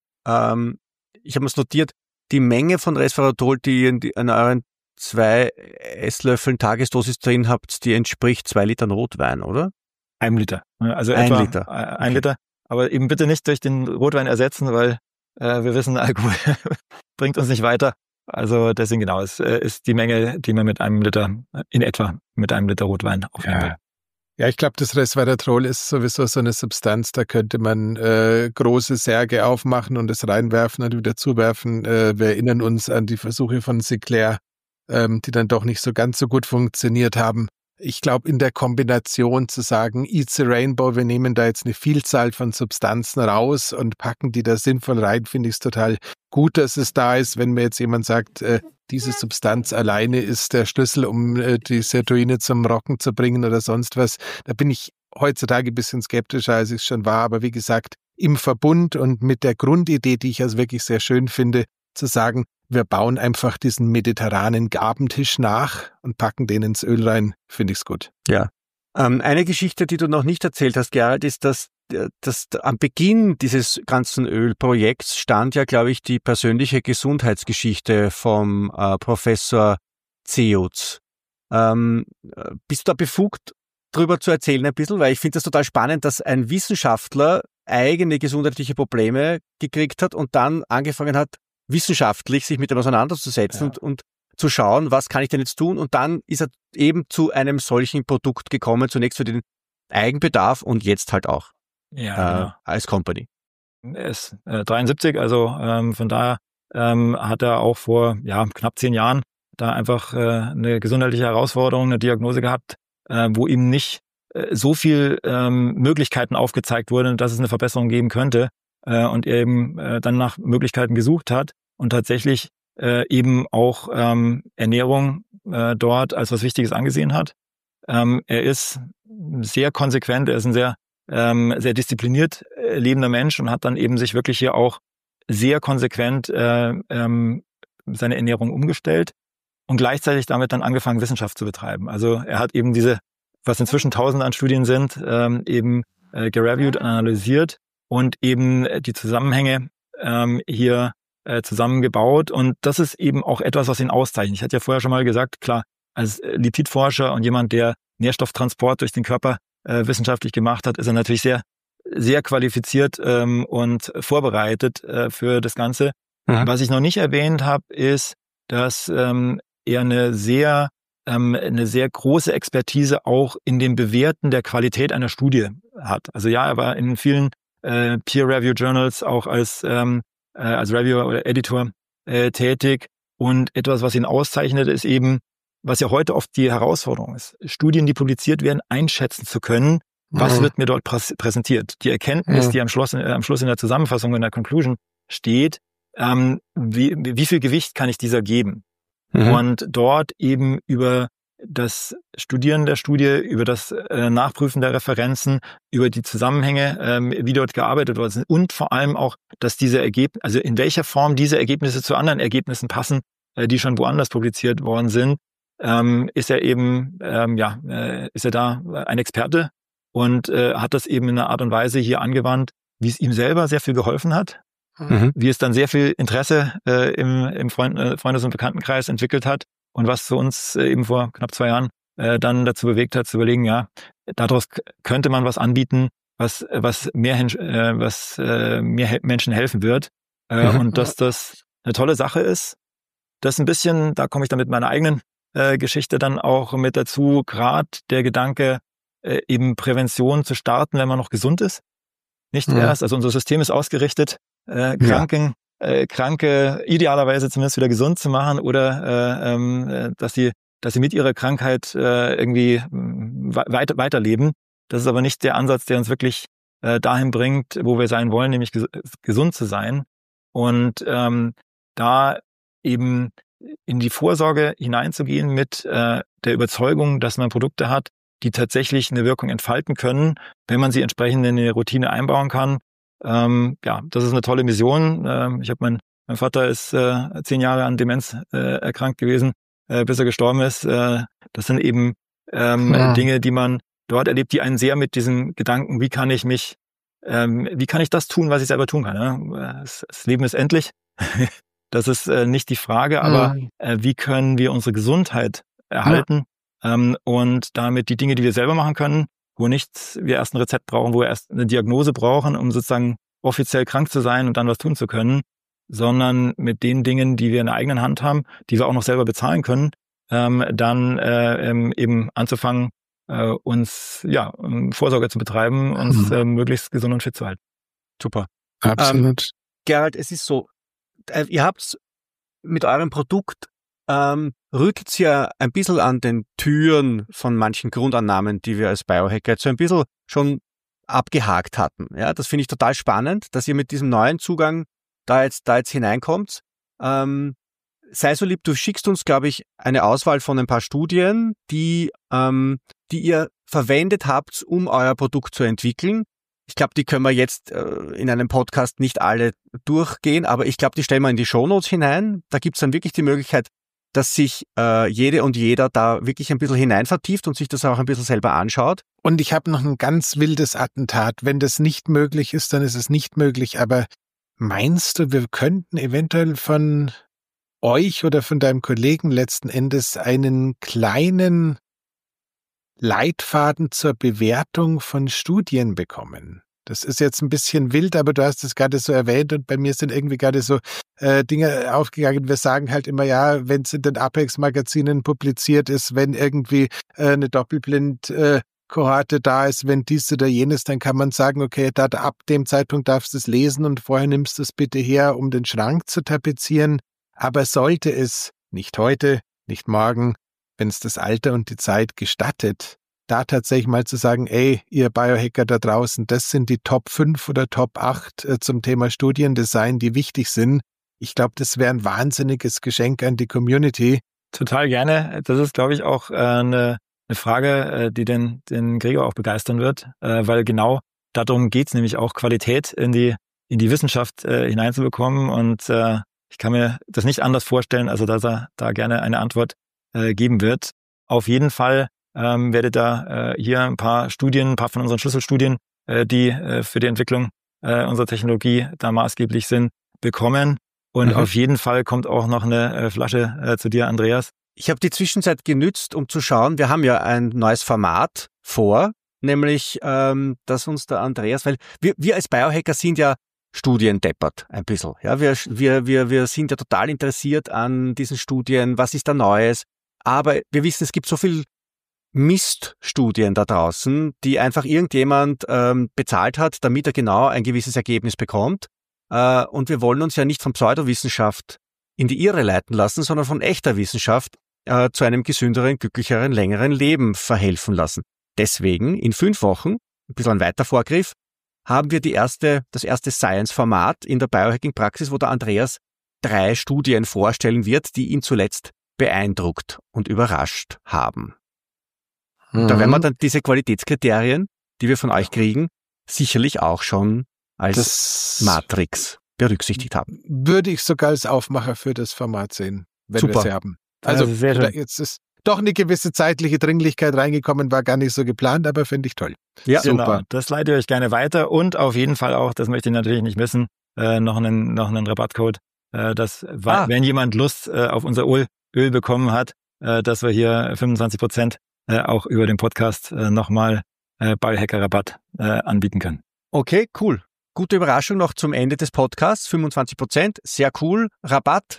Ähm, ich habe mir notiert, die Menge von Resveratrol, die ihr in, die, in euren zwei Esslöffeln Tagesdosis drin habt, die entspricht zwei Litern Rotwein, oder? Ein Liter. Also ein etwa Liter. Ein okay. Liter. Aber eben bitte nicht durch den Rotwein ersetzen, weil äh, wir wissen, Alkohol bringt uns nicht weiter. Also deswegen genau, es äh, ist die Menge, die man mit einem Liter, in etwa mit einem Liter Rotwein aufnehmen ja. will. Ja, ich glaube, das Resveratrol ist sowieso so eine Substanz, da könnte man äh, große Särge aufmachen und es reinwerfen und wieder zuwerfen. Äh, wir erinnern uns an die Versuche von Sinclair, ähm, die dann doch nicht so ganz so gut funktioniert haben. Ich glaube, in der Kombination zu sagen, eat the rainbow, wir nehmen da jetzt eine Vielzahl von Substanzen raus und packen die da sinnvoll rein, finde ich es total gut, dass es da ist. Wenn mir jetzt jemand sagt, äh, diese Substanz alleine ist der Schlüssel, um äh, die Serotonine zum Rocken zu bringen oder sonst was, da bin ich heutzutage ein bisschen skeptischer, als ich es schon war. Aber wie gesagt, im Verbund und mit der Grundidee, die ich also wirklich sehr schön finde, zu sagen, wir bauen einfach diesen mediterranen Gabentisch nach und packen den ins Öl rein, finde ich es gut. Ja. Ähm, eine Geschichte, die du noch nicht erzählt hast, Gerald, ist, dass, dass am Beginn dieses ganzen Ölprojekts stand ja, glaube ich, die persönliche Gesundheitsgeschichte vom äh, Professor Zeutz. Ähm, bist du da befugt, drüber zu erzählen ein bisschen? Weil ich finde das total spannend, dass ein Wissenschaftler eigene gesundheitliche Probleme gekriegt hat und dann angefangen hat, wissenschaftlich sich mit dem auseinanderzusetzen ja. und, und zu schauen, was kann ich denn jetzt tun? Und dann ist er eben zu einem solchen Produkt gekommen, zunächst für den Eigenbedarf und jetzt halt auch ja, äh, genau. als Company. Er ist äh, dreiundsiebzig, also ähm, von daher ähm, hat er auch vor ja knapp zehn Jahren da einfach äh, eine gesundheitliche Herausforderung, eine Diagnose gehabt, äh, wo ihm nicht äh, so viel ähm, Möglichkeiten aufgezeigt wurden, dass es eine Verbesserung geben könnte. Und er eben äh, dann nach Möglichkeiten gesucht hat und tatsächlich äh, eben auch ähm, Ernährung äh, dort als was Wichtiges angesehen hat. Ähm, er ist sehr konsequent, er ist ein sehr ähm, sehr diszipliniert äh, lebender Mensch und hat dann eben sich wirklich hier auch sehr konsequent äh, ähm, seine Ernährung umgestellt und gleichzeitig damit dann angefangen, Wissenschaft zu betreiben. Also er hat eben diese, was inzwischen Tausende an Studien sind, ähm, eben äh, gereviewt und analysiert und eben die Zusammenhänge ähm, hier äh, zusammengebaut. Und das ist eben auch etwas, was ihn auszeichnet. Ich hatte ja vorher schon mal gesagt, klar, als Lipidforscher und jemand, der Nährstofftransport durch den Körper äh, wissenschaftlich gemacht hat, ist er natürlich sehr, sehr qualifiziert ähm, und vorbereitet äh, für das Ganze. Mhm. Was ich noch nicht erwähnt habe, ist, dass ähm, er eine sehr, ähm, eine sehr große Expertise auch in dem Bewerten der Qualität einer Studie hat. Also ja, er war in vielen Äh, Peer-Review-Journals auch als ähm, äh, als Reviewer oder Editor äh, tätig. Und etwas, was ihn auszeichnet, ist eben, was ja heute oft die Herausforderung ist, Studien, die publiziert werden, einschätzen zu können, was mhm. wird mir dort präs- präsentiert. Die Erkenntnis, mhm. die am Schluss, äh, am Schluss in der Zusammenfassung, in der Conclusion steht, ähm, wie, wie viel Gewicht kann ich dieser geben? Mhm. Und dort eben über das Studieren der Studie, über das äh, Nachprüfen der Referenzen, über die Zusammenhänge, ähm, wie dort gearbeitet worden sind und vor allem auch, dass diese Ergebnisse, also in welcher Form diese Ergebnisse zu anderen Ergebnissen passen, äh, die schon woanders publiziert worden sind, ähm, ist er eben, ähm, ja, äh, ist er da ein Experte und äh, hat das eben in einer Art und Weise hier angewandt, wie es ihm selber sehr viel geholfen hat, mhm. wie es dann sehr viel Interesse äh, im, im Freund, äh, Freundes- und Bekanntenkreis entwickelt hat. Und was zu uns äh, eben vor knapp zwei Jahren äh, dann dazu bewegt hat, zu überlegen, ja, daraus k- könnte man was anbieten, was was mehr äh, was äh, mehr he- Menschen helfen wird. Äh, mhm. Und dass das eine tolle Sache ist. Das ein bisschen, da komme ich dann mit meiner eigenen äh, Geschichte dann auch mit dazu, gerade der Gedanke, äh, eben Prävention zu starten, wenn man noch gesund ist. Nicht mhm. erst, also unser System ist ausgerichtet, äh, Kranken ja. Äh, Kranke idealerweise zumindest wieder gesund zu machen oder äh, ähm, dass sie dass sie mit ihrer Krankheit äh, irgendwie weiter weiterleben. Das ist aber nicht der Ansatz, der uns wirklich äh, dahin bringt, wo wir sein wollen, nämlich ges- gesund zu sein. Und ähm, da eben in die Vorsorge hineinzugehen mit äh, der Überzeugung, dass man Produkte hat, die tatsächlich eine Wirkung entfalten können, wenn man sie entsprechend in eine Routine einbauen kann. Ähm, ja, das ist eine tolle Mission. Ähm, ich habe mein, mein Vater ist äh, zehn Jahre an Demenz äh, erkrankt gewesen, äh, bis er gestorben ist. Äh, das sind eben ähm, ja. Dinge, die man dort erlebt, die einen sehr mit diesem Gedanken, wie kann ich mich, ähm, wie kann ich das tun, was ich selber tun kann. Ja? Das, das Leben ist endlich. Das ist äh, nicht die Frage, aber ja. äh, wie können wir unsere Gesundheit erhalten ja. ähm, und damit die Dinge, die wir selber machen können, wo nicht wir erst ein Rezept brauchen, wo wir erst eine Diagnose brauchen, um sozusagen offiziell krank zu sein und dann was tun zu können, sondern mit den Dingen, die wir in der eigenen Hand haben, die wir auch noch selber bezahlen können, ähm, dann äh, eben anzufangen, äh, uns ja Vorsorge zu betreiben, uns mhm. äh, möglichst gesund und fit zu halten. Super. Absolut. Ähm, Gerald, es ist so, äh, ihr habt mit eurem Produkt ähm, rüttelt ja ein bisschen an den Türen von manchen Grundannahmen, die wir als Biohacker jetzt so ein bisschen schon abgehakt hatten. Ja, das finde ich total spannend, dass ihr mit diesem neuen Zugang da jetzt, da jetzt hineinkommt. Ähm, sei so lieb, du schickst uns, glaube ich, eine Auswahl von ein paar Studien, die, ähm, die ihr verwendet habt, um euer Produkt zu entwickeln. Ich glaube, die können wir jetzt äh, in einem Podcast nicht alle durchgehen, aber ich glaube, die stellen wir in die Shownotes hinein. Da gibt es dann wirklich die Möglichkeit, dass sich äh, jede und jeder da wirklich ein bisschen hinein vertieft und sich das auch ein bisschen selber anschaut. Und ich habe noch ein ganz wildes Attentat. Wenn das nicht möglich ist, dann ist es nicht möglich. Aber meinst du, wir könnten eventuell von euch oder von deinem Kollegen letzten Endes einen kleinen Leitfaden zur Bewertung von Studien bekommen? Das ist jetzt ein bisschen wild, aber du hast es gerade so erwähnt und bei mir sind irgendwie gerade so äh, Dinge aufgegangen. Wir sagen halt immer, ja, wenn es in den Apex-Magazinen publiziert ist, wenn irgendwie äh, eine Doppelblind-Kohorte äh, da ist, wenn dies oder jenes, dann kann man sagen, okay, da, da ab dem Zeitpunkt darfst du es lesen und vorher nimmst du es bitte her, um den Schrank zu tapezieren. Aber sollte es nicht heute, nicht morgen, wenn es das Alter und die Zeit gestattet, da tatsächlich mal zu sagen, ey, ihr Biohacker da draußen, das sind die Top fünf oder Top acht äh, zum Thema Studiendesign, die wichtig sind. Ich glaube, das wäre ein wahnsinniges Geschenk an die Community. Total gerne. Das ist, glaube ich, auch äh, eine, eine Frage, äh, die den, den Gregor auch begeistern wird, äh, weil genau darum geht's nämlich auch, Qualität in die, in die Wissenschaft äh, hineinzubekommen. Und äh, ich kann mir das nicht anders vorstellen, also dass er da gerne eine Antwort äh, geben wird. Auf jeden Fall Ähm, werdet da äh, hier ein paar Studien, ein paar von unseren Schlüsselstudien, äh, die äh, für die Entwicklung äh, unserer Technologie da maßgeblich sind, bekommen. Und mhm. auf jeden Fall kommt auch noch eine äh, Flasche äh, zu dir, Andreas. Ich habe die Zwischenzeit genützt, um zu schauen, wir haben ja ein neues Format vor, nämlich, ähm, dass uns der Andreas, weil wir, wir als Biohacker sind ja studiendeppert ein bisschen. Ja, wir, wir, wir, wir sind ja total interessiert an diesen Studien, was ist da Neues. Aber wir wissen, es gibt so viel Miststudien da draußen, die einfach irgendjemand ähm, bezahlt hat, damit er genau ein gewisses Ergebnis bekommt. Äh, und wir wollen uns ja nicht von Pseudowissenschaft in die Irre leiten lassen, sondern von echter Wissenschaft äh, zu einem gesünderen, glücklicheren, längeren Leben verhelfen lassen. Deswegen, in fünf Wochen, ein bisschen ein weiter Vorgriff, haben wir die erste, das erste Science-Format in der Biohacking-Praxis, wo der Andreas drei Studien vorstellen wird, die ihn zuletzt beeindruckt und überrascht haben. Mhm. Da werden wir dann diese Qualitätskriterien, die wir von euch kriegen, sicherlich auch schon als das Matrix berücksichtigt haben. Würde ich sogar als Aufmacher für das Format sehen, wenn Super. wir sie haben. Also, also sehr schön. Jetzt ist doch eine gewisse zeitliche Dringlichkeit reingekommen, war gar nicht so geplant, aber finde ich toll. Ja, super. Genau. Das leite ich euch gerne weiter und auf jeden Fall auch, das möchte ich natürlich nicht missen, äh, noch einen noch einen Rabattcode, äh, dass ah. wenn jemand Lust äh, auf unser Öl, Öl bekommen hat, äh, dass wir hier fünfundzwanzig Prozent äh, auch über den Podcast äh, nochmal äh, Biohacker-Rabatt äh, anbieten können. Okay, cool. Gute Überraschung noch zum Ende des Podcasts, fünfundzwanzig Prozent, sehr cool. Rabatt,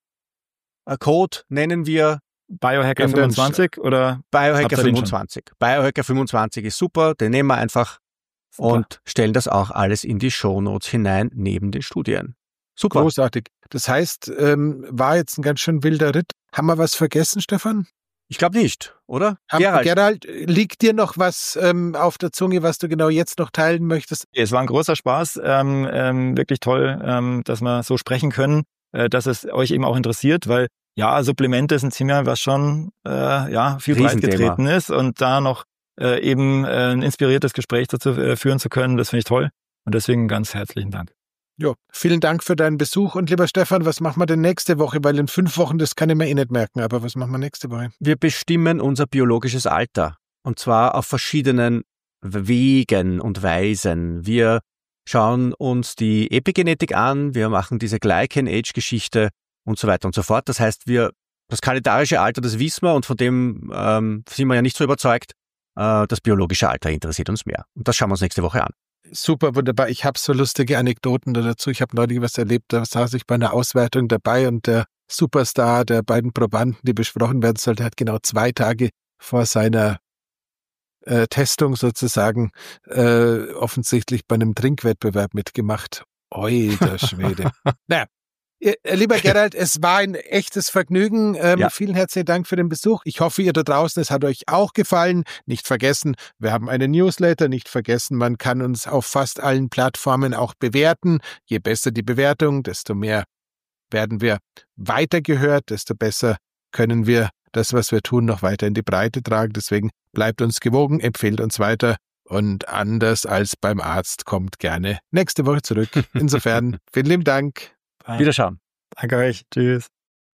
äh, Code nennen wir Biohacker fünfundzwanzig oder? Biohacker fünfundzwanzig. Biohacker fünfundzwanzig ist super, den nehmen wir einfach super. Und stellen das auch alles in die Shownotes hinein, neben den Studien. Super. Großartig. Das heißt, ähm, war jetzt ein ganz schön wilder Ritt. Haben wir was vergessen, Stefan? Ich glaube nicht, oder? Haben, Gerald. Gerald, liegt dir noch was ähm, auf der Zunge, was du genau jetzt noch teilen möchtest? Es war ein großer Spaß, ähm, ähm, wirklich toll, ähm, dass wir so sprechen können. äh, dass es euch eben auch interessiert, weil ja, Supplemente sind Thema, was schon äh, ja viel breit getreten ist und da noch äh, eben äh, ein inspiriertes Gespräch dazu äh, führen zu können, das finde ich toll und deswegen ganz herzlichen Dank. Ja, vielen Dank für deinen Besuch und lieber Stefan, was machen wir denn nächste Woche? Weil in fünf Wochen, das kann ich mir eh nicht merken, aber was machen wir nächste Woche? Wir bestimmen unser biologisches Alter und zwar auf verschiedenen Wegen und Weisen. Wir schauen uns die Epigenetik an, wir machen diese Glycan-Age-Geschichte und so weiter und so fort. Das heißt, wir das kalendarische Alter, das wissen wir und von dem ähm, sind wir ja nicht so überzeugt. Äh, das biologische Alter interessiert uns mehr. Und das schauen wir uns nächste Woche an. Super, wunderbar. Ich habe so lustige Anekdoten dazu. Ich habe neulich was erlebt, da saß ich bei einer Auswertung dabei und der Superstar der beiden Probanden, die besprochen werden sollte, hat genau zwei Tage vor seiner äh, Testung sozusagen äh, offensichtlich bei einem Trinkwettbewerb mitgemacht. Oi, der Schwede. Naja. Lieber Gerald, es war ein echtes Vergnügen. Ähm, ja. Vielen herzlichen Dank für den Besuch. Ich hoffe, ihr da draußen, es hat euch auch gefallen. Nicht vergessen, wir haben einen Newsletter. Nicht vergessen, man kann uns auf fast allen Plattformen auch bewerten. Je besser die Bewertung, desto mehr werden wir weitergehört, desto besser können wir das, was wir tun, noch weiter in die Breite tragen. Deswegen bleibt uns gewogen, empfehlt uns weiter und anders als beim Arzt kommt gerne nächste Woche zurück. Insofern, vielen lieben Dank. Wiederschauen. Danke euch. Tschüss.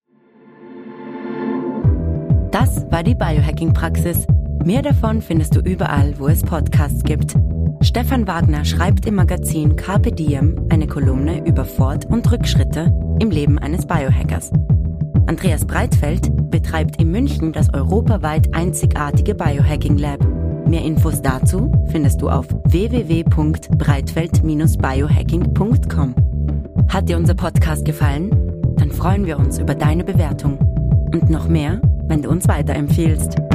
Das war die Biohacking-Praxis. Mehr davon findest du überall, wo es Podcasts gibt. Stefan Wagner schreibt im Magazin Carpe Diem eine Kolumne über Fort- und Rückschritte im Leben eines Biohackers. Andreas Breitfeld betreibt in München das europaweit einzigartige Biohacking Lab. Mehr Infos dazu findest du auf w w w punkt breitfeld dash biohacking punkt com. Hat dir unser Podcast gefallen? Dann freuen wir uns über deine Bewertung. Und noch mehr, wenn du uns weiterempfiehlst.